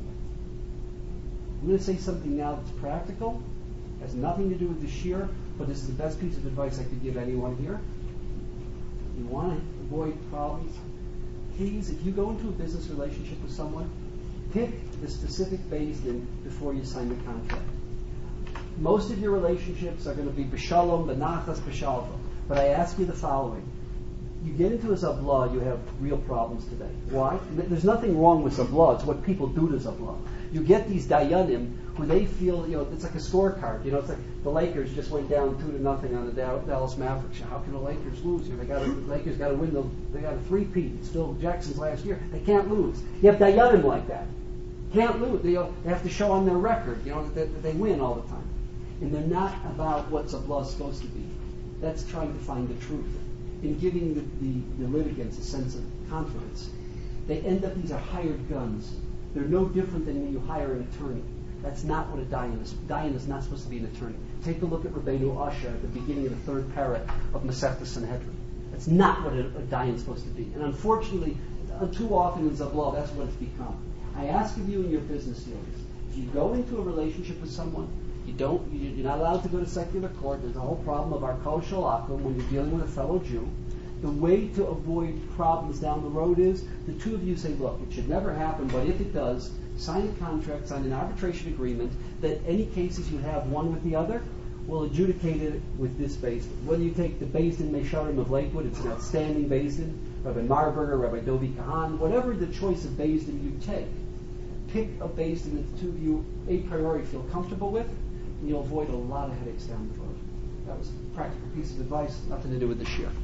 I'm going to say something now that's practical, has nothing to do with the shir, but this is the best piece of advice I could give anyone here. You want to avoid problems? Please, if you go into a business relationship with someone, pick the specific Beis Din before you sign the contract. Most of your relationships are going to be b'shalom, b'nachas, b'shalva. But I ask you the following. You get into a zabla, you have real problems today. Why? There's nothing wrong with zabla. It's what people do to zabla. You get these dayanim who they feel, you know, it's like a scorecard. You know, it's like the Lakers just went down two to nothing on the Dallas Mavericks. How can the Lakers lose? You know, they got the Lakers got to win. The, they got a three-peat. It's Phil Jackson's last year. They can't lose. You have dayanim like that. Can't lose. They, they have to show on their record, you know, that, that they win all the time. And they're not about what zabla is supposed to be. That's trying to find the truth. In giving the, the, the litigants a sense of confidence. They end up, these are hired guns. They're no different than when you hire an attorney. That's not what a dayan is. Dayan is not supposed to be an attorney. Take a look at Rabbeinu Asher at the beginning of the third parak of Masechta Sanhedrin. That's not what a, a dayan is supposed to be. And unfortunately, too often in Zabla, that's what it's become. I ask of you in your business dealings, if you go into a relationship with someone, You don't. You're not allowed to go to secular court. There's a whole problem of our kol shalakum when you're dealing with a fellow Jew. The way to avoid problems down the road is the two of you say, "Look, it should never happen, but if it does, sign a contract, sign an arbitration agreement that any cases you have one with the other will adjudicate it with this Beis Din. Whether you take the Beis Din Mesharim of Lakewood, it's an outstanding Beis Din. Rabbi Marburger, Rabbi Dovi Kahan, whatever the choice of Beis Din you take, pick a Beis Din that the two of you a priori feel comfortable with." And you'll avoid a lot of headaches down the road. That was a practical piece of advice, nothing to do with the shir.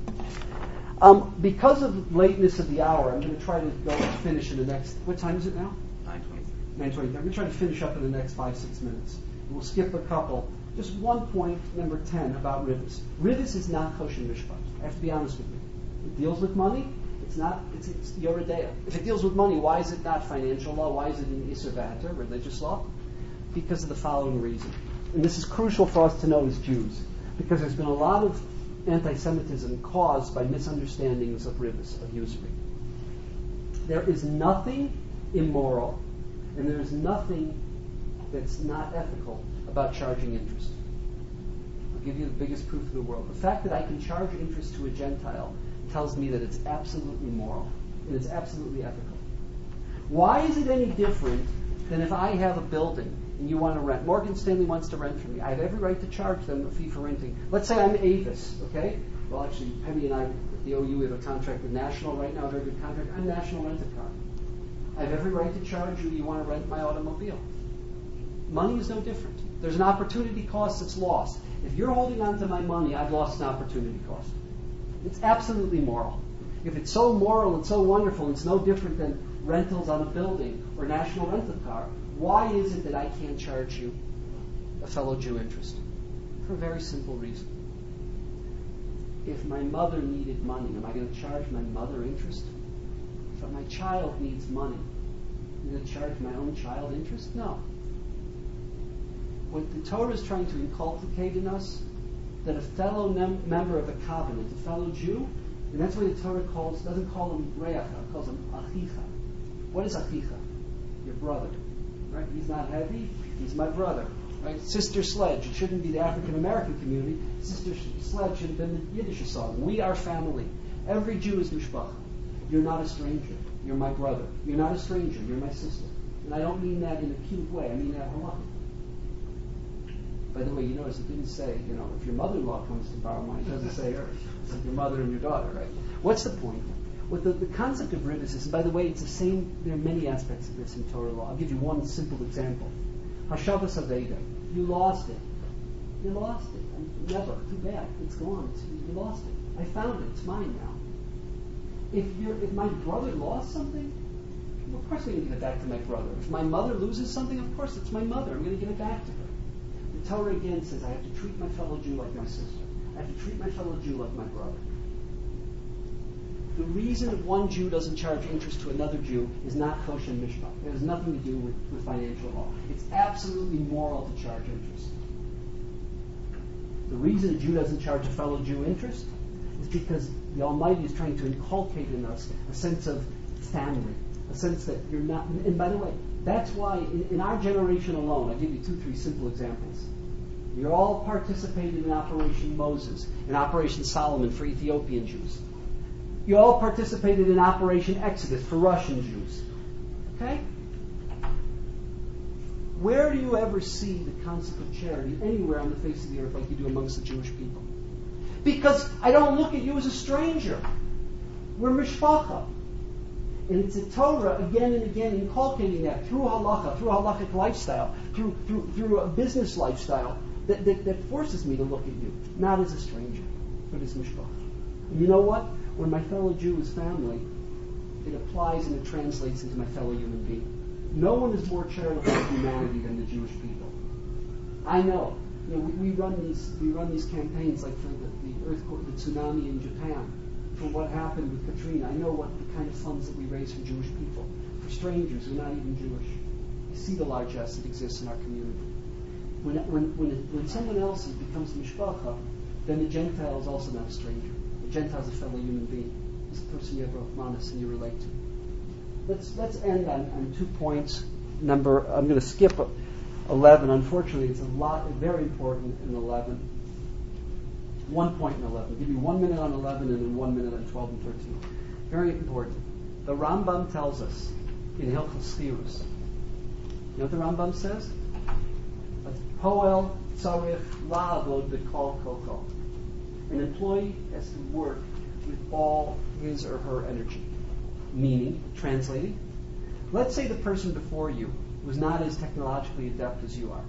Um, because of lateness of the hour, I'm going to try to go and finish in the next. What time is it now? nine twenty-three. nine twenty-three. I'm going to try to finish up in the next five, six minutes. We'll skip a couple. Just one point, number ten, about Rivas. Rivas is not kosher mishpat. I have to be honest with you. It deals with money. It's not. It's, it's Yoredea. If it deals with money, why is it not financial law? Why is it in Isser V'Heter, religious law? Because of the following reason. And this is crucial for us to know as Jews, because there's been a lot of anti-Semitism caused by misunderstandings of Rivas, of usury. There is nothing immoral, and there is nothing that's not ethical about charging interest. I'll give you the biggest proof in the world. The fact that I can charge interest to a Gentile tells me that it's absolutely moral, and it's absolutely ethical. Why is it any different than if I have a building and you want to rent? Morgan Stanley wants to rent from me. I have every right to charge them a fee for renting. Let's say I'm Avis, okay? Well, actually, Penny and I at the O U, we have a contract with National right now, a very good contract. I'm National Rent-A-Car. I have every right to charge you. You want to rent my automobile. Money is no different. There's an opportunity cost that's lost. If you're holding on to my money, I've lost an opportunity cost. It's absolutely moral. If it's so moral and so wonderful, it's no different than rentals on a building or National Rent-A-Car. Why is it that I can't charge you a fellow Jew interest? For a very simple reason. If my mother needed money, am I going to charge my mother interest? If my child needs money, am I going to charge my own child interest? No. What the Torah is trying to inculcate in us, that a fellow mem- member of a covenant, a fellow Jew, and that's why the Torah calls, doesn't call him Reacha, it calls him Achicha. What is Achicha? Your brother. Right? He's not heavy, he's my brother. Right? Sister Sledge, it shouldn't be the African American community. Sister Sledge should have been the Yiddish song. We are family. Every Jew is mishpacha. You're not a stranger. You're my brother. You're not a stranger. You're my sister. And I don't mean that in a cute way. I mean that halakha. By the way, you notice it didn't say, you know, if your mother-in-law comes to borrow money, it doesn't say her. It's like your mother and your daughter, right? What's the point? What the, the concept of rivas is, and by the way, it's the same, there are many aspects of this in Torah law. I'll give you one simple example. Hashavas Aveda. You lost it. You lost it. And never. Too bad. It's gone. It's, you lost it. I found it. It's mine now. If you're, if my brother lost something, well, of course I'm going to give it back to my brother. If my mother loses something, of course it's my mother. I'm going to give it back to her. The Torah again says I have to treat my fellow Jew like my sister. I have to treat my fellow Jew like my brother. The reason that one Jew doesn't charge interest to another Jew is not kosher mishpat. It has nothing to do with, with financial law. It's absolutely moral to charge interest. The reason a Jew doesn't charge a fellow Jew interest is because the Almighty is trying to inculcate in us a sense of family, a sense that you're not. And by the way, that's why in, in our generation alone, I'll give you two, three simple examples. You're all participated in Operation Moses, in Operation Solomon for Ethiopian Jews. You all participated in Operation Exodus for Russian Jews. Okay? Where do you ever see the concept of charity anywhere on the face of the earth like you do amongst the Jewish people? Because I don't look at you as a stranger. We're mishpacha. And it's a Torah again and again inculcating that through halacha, through a halachic lifestyle, through, through, through a business lifestyle that, that, that forces me to look at you, not as a stranger, but as mishpacha. And you know what? When my fellow Jew is family, it applies and it translates into my fellow human being. No one is more charitable to humanity than the Jewish people. I know. You know, we, we run these we run these campaigns like for the, the earthquake, the tsunami in Japan, for what happened with Katrina. I know what the kind of funds that we raise for Jewish people, for strangers who are not even Jewish. You see the largesse that exists in our community. When when when, it, when someone else becomes mishpacha, then the Gentile is also not a stranger. The Gentile is a fellow human being. It's a person you have Rahmanas and you relate to. Let's let's end on, on two points. Number I'm going to skip eleven. Unfortunately, it's a lot very important in eleven. One point in eleven. I'll give you one minute on eleven and then one minute on twelve and thirteen. Very important. The Rambam tells us in Hilchos Sthirus. You know what the Rambam says? Poel tzarich la'avod b'kol kol. An employee has to work with all his or her energy. Meaning, translating, let's say the person before you was not as technologically adept as you are.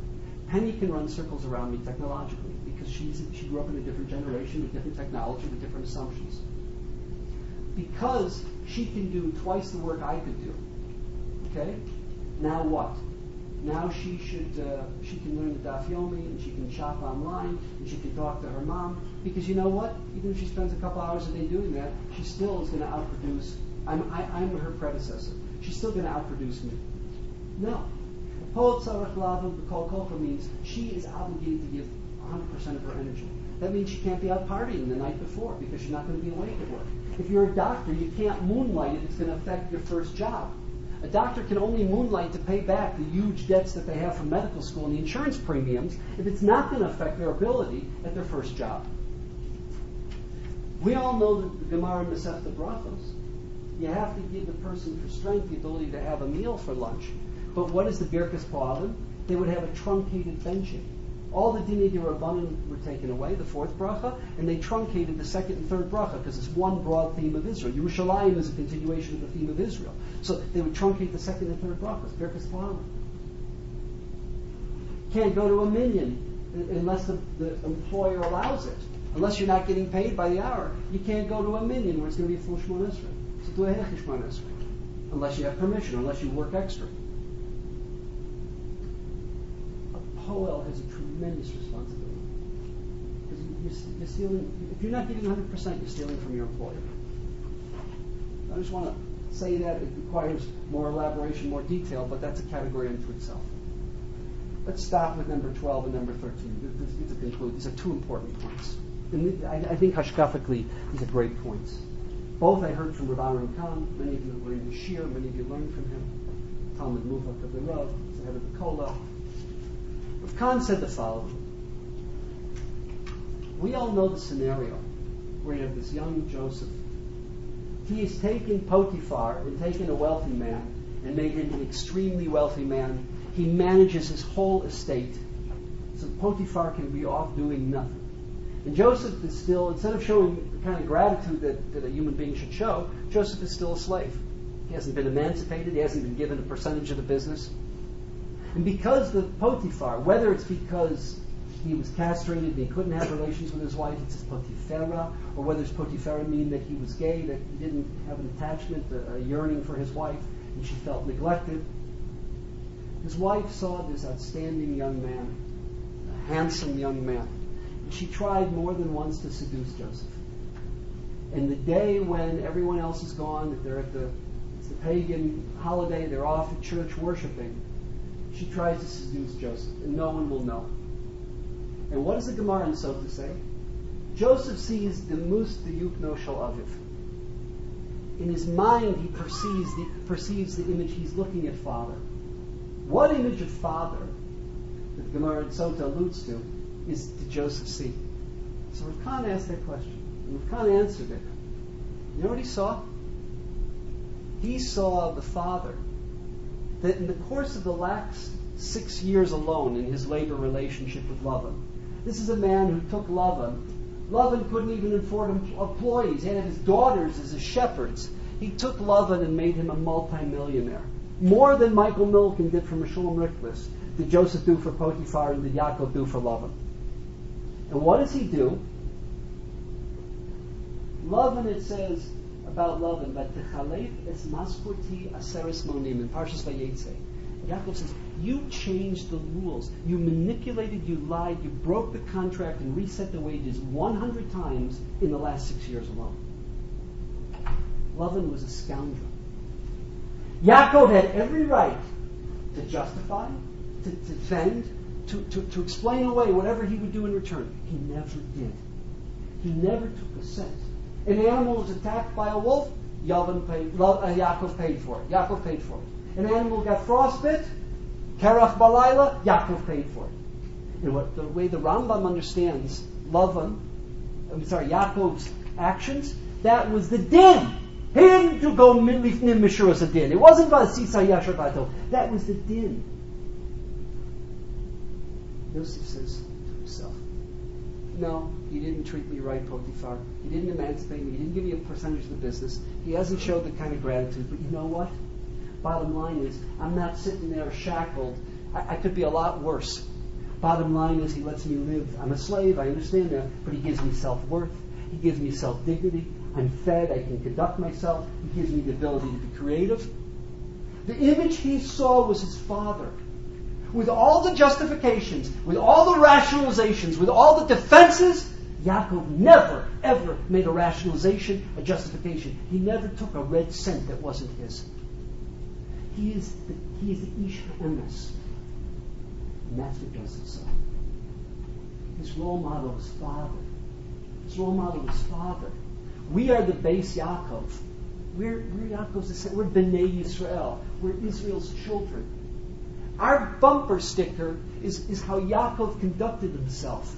Penny can run circles around me technologically because she's she grew up in a different generation with different technology, with different assumptions. Because she can do twice the work I could do. Okay? Now what? Now she should uh, she can learn the Daf Yomi, and she can shop online, and she can talk to her mom. Because you know what? Even if she spends a couple hours a day doing that, she still is going to outproduce. I'm I, I'm her predecessor. She's still going to outproduce me. No. Pol tzarech la'avod b'kol kocha means she is obligated to give one hundred percent of her energy. That means she can't be out partying the night before because she's not going to be awake at work. If you're a doctor, you can't moonlight if it's going to affect your first job. A doctor can only moonlight to pay back the huge debts that they have from medical school and the insurance premiums if it's not going to affect their ability at their first job. We all know that the Gemara in Masechta Brachos, you have to give the person for strength the ability to have a meal for lunch. But what is the Birkas Po'alim? They would have a truncated benching. All the Dinei D'Rabbanan were taken away, the fourth bracha, and they truncated the second and third bracha because it's one broad theme of Israel. Yerushalayim is a continuation of the theme of Israel. So they would truncate the second and third brachas, Birkas Po'alim. Can't go to a minyan unless the, the employer allows it. Unless you're not getting paid by the hour, you can't go to a minyan where it's going to be a full Shmona Esrei. So do a Hechei Shmona Esrei. Unless you have permission, unless you work extra. Poel has a tremendous responsibility. Because you're, you're stealing, if you're not giving one hundred percent, you're stealing from your employer. I just want to say that. It requires more elaboration, more detail, but that's a category unto itself. Let's stop with number twelve and number thirteen. This, this, to conclude, these are two important points. And I, I think hashkafically, these are great points. Both I heard from Rav Aaron Kahn. Many of you learned the Shir, many of you learned from him. Talmud Muvak of the Rav, the head of the Kola. Khan said the following. We all know the scenario where you have this young Joseph. He has taken Potiphar and taken a wealthy man and made him an extremely wealthy man. He manages his whole estate. So Potiphar can be off doing nothing. And Joseph is still, instead of showing the kind of gratitude that, that a human being should show, Joseph is still a slave. He hasn't been emancipated. He hasn't been given a percentage of the business. And because the Potiphar, whether it's because he was castrated and he couldn't have relations with his wife, it says Potiphera, or whether it's Potiphera mean that he was gay, that he didn't have an attachment, a, a yearning for his wife, and she felt neglected. His wife saw this outstanding young man, a handsome young man, and she tried more than once to seduce Joseph. And the day when everyone else is gone, that they're at the, it's the pagan holiday, they're off at church worshiping, she tries to seduce Joseph, and no one will know. And what does the Gemara in Sota say? Joseph sees the mus the yukno shel aviv. In his mind, he perceives the, perceives the image he's looking at father. What image of father that the Gemara in Sota alludes to is did Joseph see? So Rav Khan asked that question, and Rav Khan answered it. You know what he saw? He saw the father that in the course of the last six years alone in his labor relationship with Lavan, this is a man who took Lavan. Lavan couldn't even afford employees. He had his daughters as his shepherds. He took Lavan and made him a multimillionaire. More than Michael Milken did for Meshulam Riklis did Joseph do for Potiphar and did Yaakov do for Lavan. And what does he do? Lavan, it says about Lavan, but techalef es maskurti aseres monim in Parshas Vayetze. Yaakov says, you changed the rules. You manipulated, you lied, you broke the contract and reset the wages one hundred times in the last six years alone. Lavan was a scoundrel. Yaakov had every right to justify, to, to defend, to, to, to explain away whatever he would do in return. He never did. He never took a cent. An animal was attacked by a wolf, Yavan paid, uh, Yaakov paid for it. Yaakov paid for it. An animal got frostbit, Karach Balayla, Yaakov paid for it. And what the way the Rambam understands Lavan, I'm sorry, Yaakov's actions, that was the din. He didn't to go lifnim mishuras a din. It wasn't Vasisa Yashar Bato. That was the din. Yosef says to himself, no, he didn't treat me right, Potiphar. He didn't emancipate me. He didn't give me a percentage of the business. He hasn't showed the kind of gratitude. But you know what? Bottom line is, I'm not sitting there shackled. I, I could be a lot worse. Bottom line is he lets me live. I'm a slave, I understand that, but he gives me self-worth. He gives me self-dignity. I'm fed, I can conduct myself. He gives me the ability to be creative. The image he saw was his father. With all the justifications, with all the rationalizations, with all the defenses, Yaakov never, ever made a rationalization, a justification. He never took a red cent that wasn't his. He is the, he is the Ish HaEmes. And that's what Joseph saw. His role model was father. His role model was father. We are the base Yaakov. We're, we're Yaakov's descendants. We're Bnei Yisrael. We're Israel's children. Our bumper sticker is, is how Yaakov conducted himself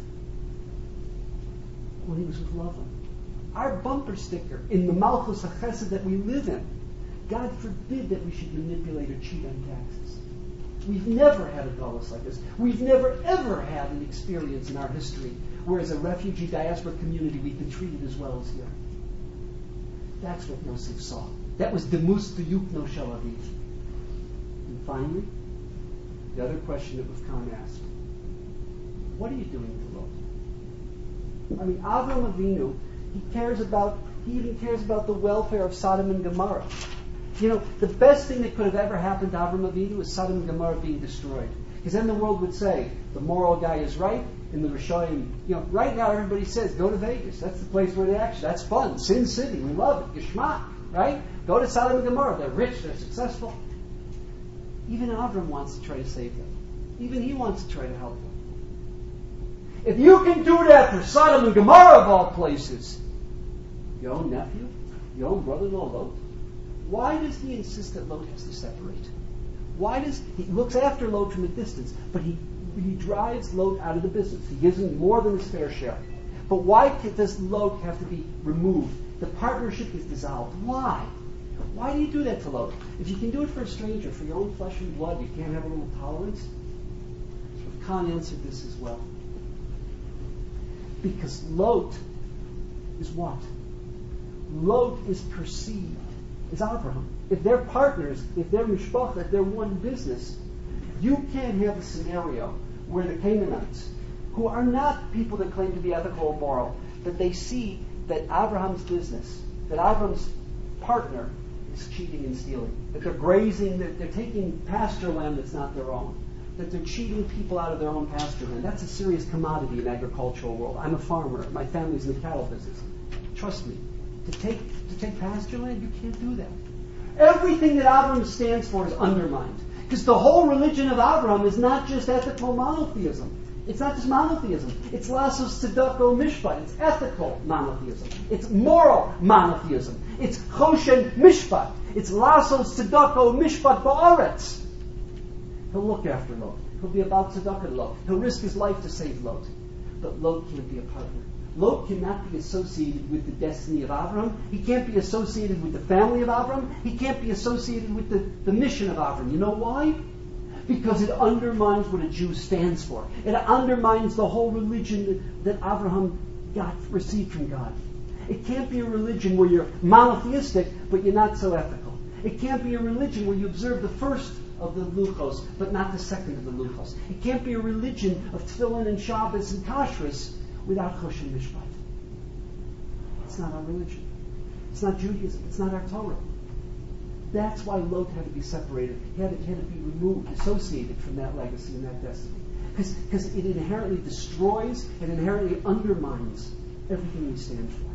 when he was with Lavan. Our bumper sticker in the Malchus HaChesed that we live in. God forbid that we should manipulate or cheat on taxes. We've never had a gullus like this. We've never, ever had an experience in our history where as a refugee diaspora community we've been treated as well as here. That's what Yosef saw. That was Demus Yukno Shel Aviv. And finally, the other question that Khan asked, what are you doing to Lot? I mean, Avram Avinu, he cares about, he even cares about the welfare of Sodom and Gomorrah. You know, the best thing that could have ever happened to Avram Avinu is Sodom and Gomorrah being destroyed. Because then the world would say, the moral guy is right, and the Rishonim, you know, right now everybody says, go to Vegas. That's the place where they action. That's fun. Sin City. We love it. Geschmack, right? Go to Sodom and Gomorrah. They're rich. They're successful. Even Avram wants to try to save them. Even he wants to try to help them. If you can do that for Sodom and Gomorrah of all places, your own nephew, your own brother-in-law Lot, why does he insist that Lot has to separate? Why does he looks after Lot from a distance, but he he drives Lot out of the business. He gives him more than his fair share. But why does Lot have to be removed? The partnership is dissolved. Why? Why do you do that to Lot? If you can do it for a stranger, for your own flesh and blood, you can't have a little tolerance? So Khan answered this as well. Because Lot is what? Lot is perceived as Abraham. If they're partners, if they're mishpacha, if they're one business, you can't have a scenario where the Canaanites, who are not people that claim to be ethical or moral, that they see that Abraham's business, that Abraham's partner is cheating and stealing, that they're grazing, that they're taking pasture land that's not their own, that they're cheating people out of their own pasture land. That's a serious commodity in the agricultural world. I'm a farmer. My family's in the cattle business. Trust me, to take to take pasture land, you can't do that. Everything that Abraham stands for is undermined. Because the whole religion of Abraham is not just ethical monotheism. It's not just monotheism. It's lasos tzedakah mishpat. It's ethical monotheism. It's moral monotheism. It's choshen mishpat. It's lasos tzedakah mishpat ba'aretz. He'll look after Lot. He'll be about tzedakah to Lot. He'll risk his life to save Lot. But Lot can't be a partner. Lot cannot be associated with the destiny of Avram. He can't be associated with the family of Avram. He can't be associated with the, the mission of Avram. You know why? Because it undermines what a Jew stands for. It undermines the whole religion that, that Abraham got received from God. It can't be a religion where you're monotheistic, but you're not so ethical. It can't be a religion where you observe the first of the luchos, but not the second of the luchos. It can't be a religion of tefillin and Shabbos and kashrus without choshen mishpat. It's not our religion. It's not Judaism. It's not our Torah. That's why Lot had to be separated. He had to, he had to be removed, associated from that legacy and that destiny. Because it inherently destroys, it inherently undermines everything we stand for.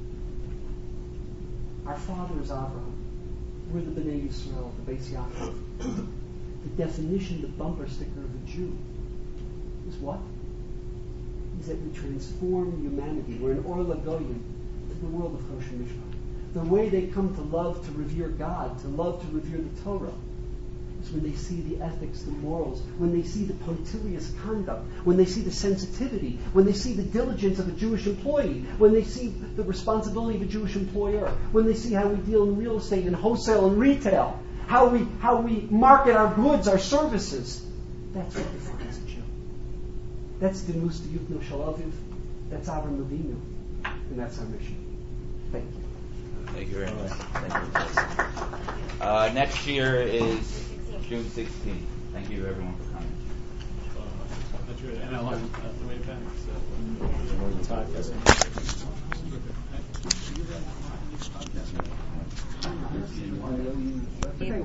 Our father is Abraham. We're the Bnei Yisrael, the Beis Yaakov. The definition, the bumper sticker of a Jew is what? Is that we transform humanity. We're an Or LaGoyim to the world of Choshen Mishpat. The way they come to love, to revere God, to love, to revere the Torah, is when they see the ethics, the morals, when they see the punctilious conduct, when they see the sensitivity, when they see the diligence of a Jewish employee, when they see the responsibility of a Jewish employer, when they see how we deal in real estate and wholesale and retail, how we how we market our goods, our services. That's what defines a Jew. That's the Demus Yukno Shel Aviv. That's Avram Avinu, and that's our mission. Thank you. Thank you very much. Thank you. Uh, next year is June sixteenth. Thank you everyone for coming. that you're an L M at the way back. So.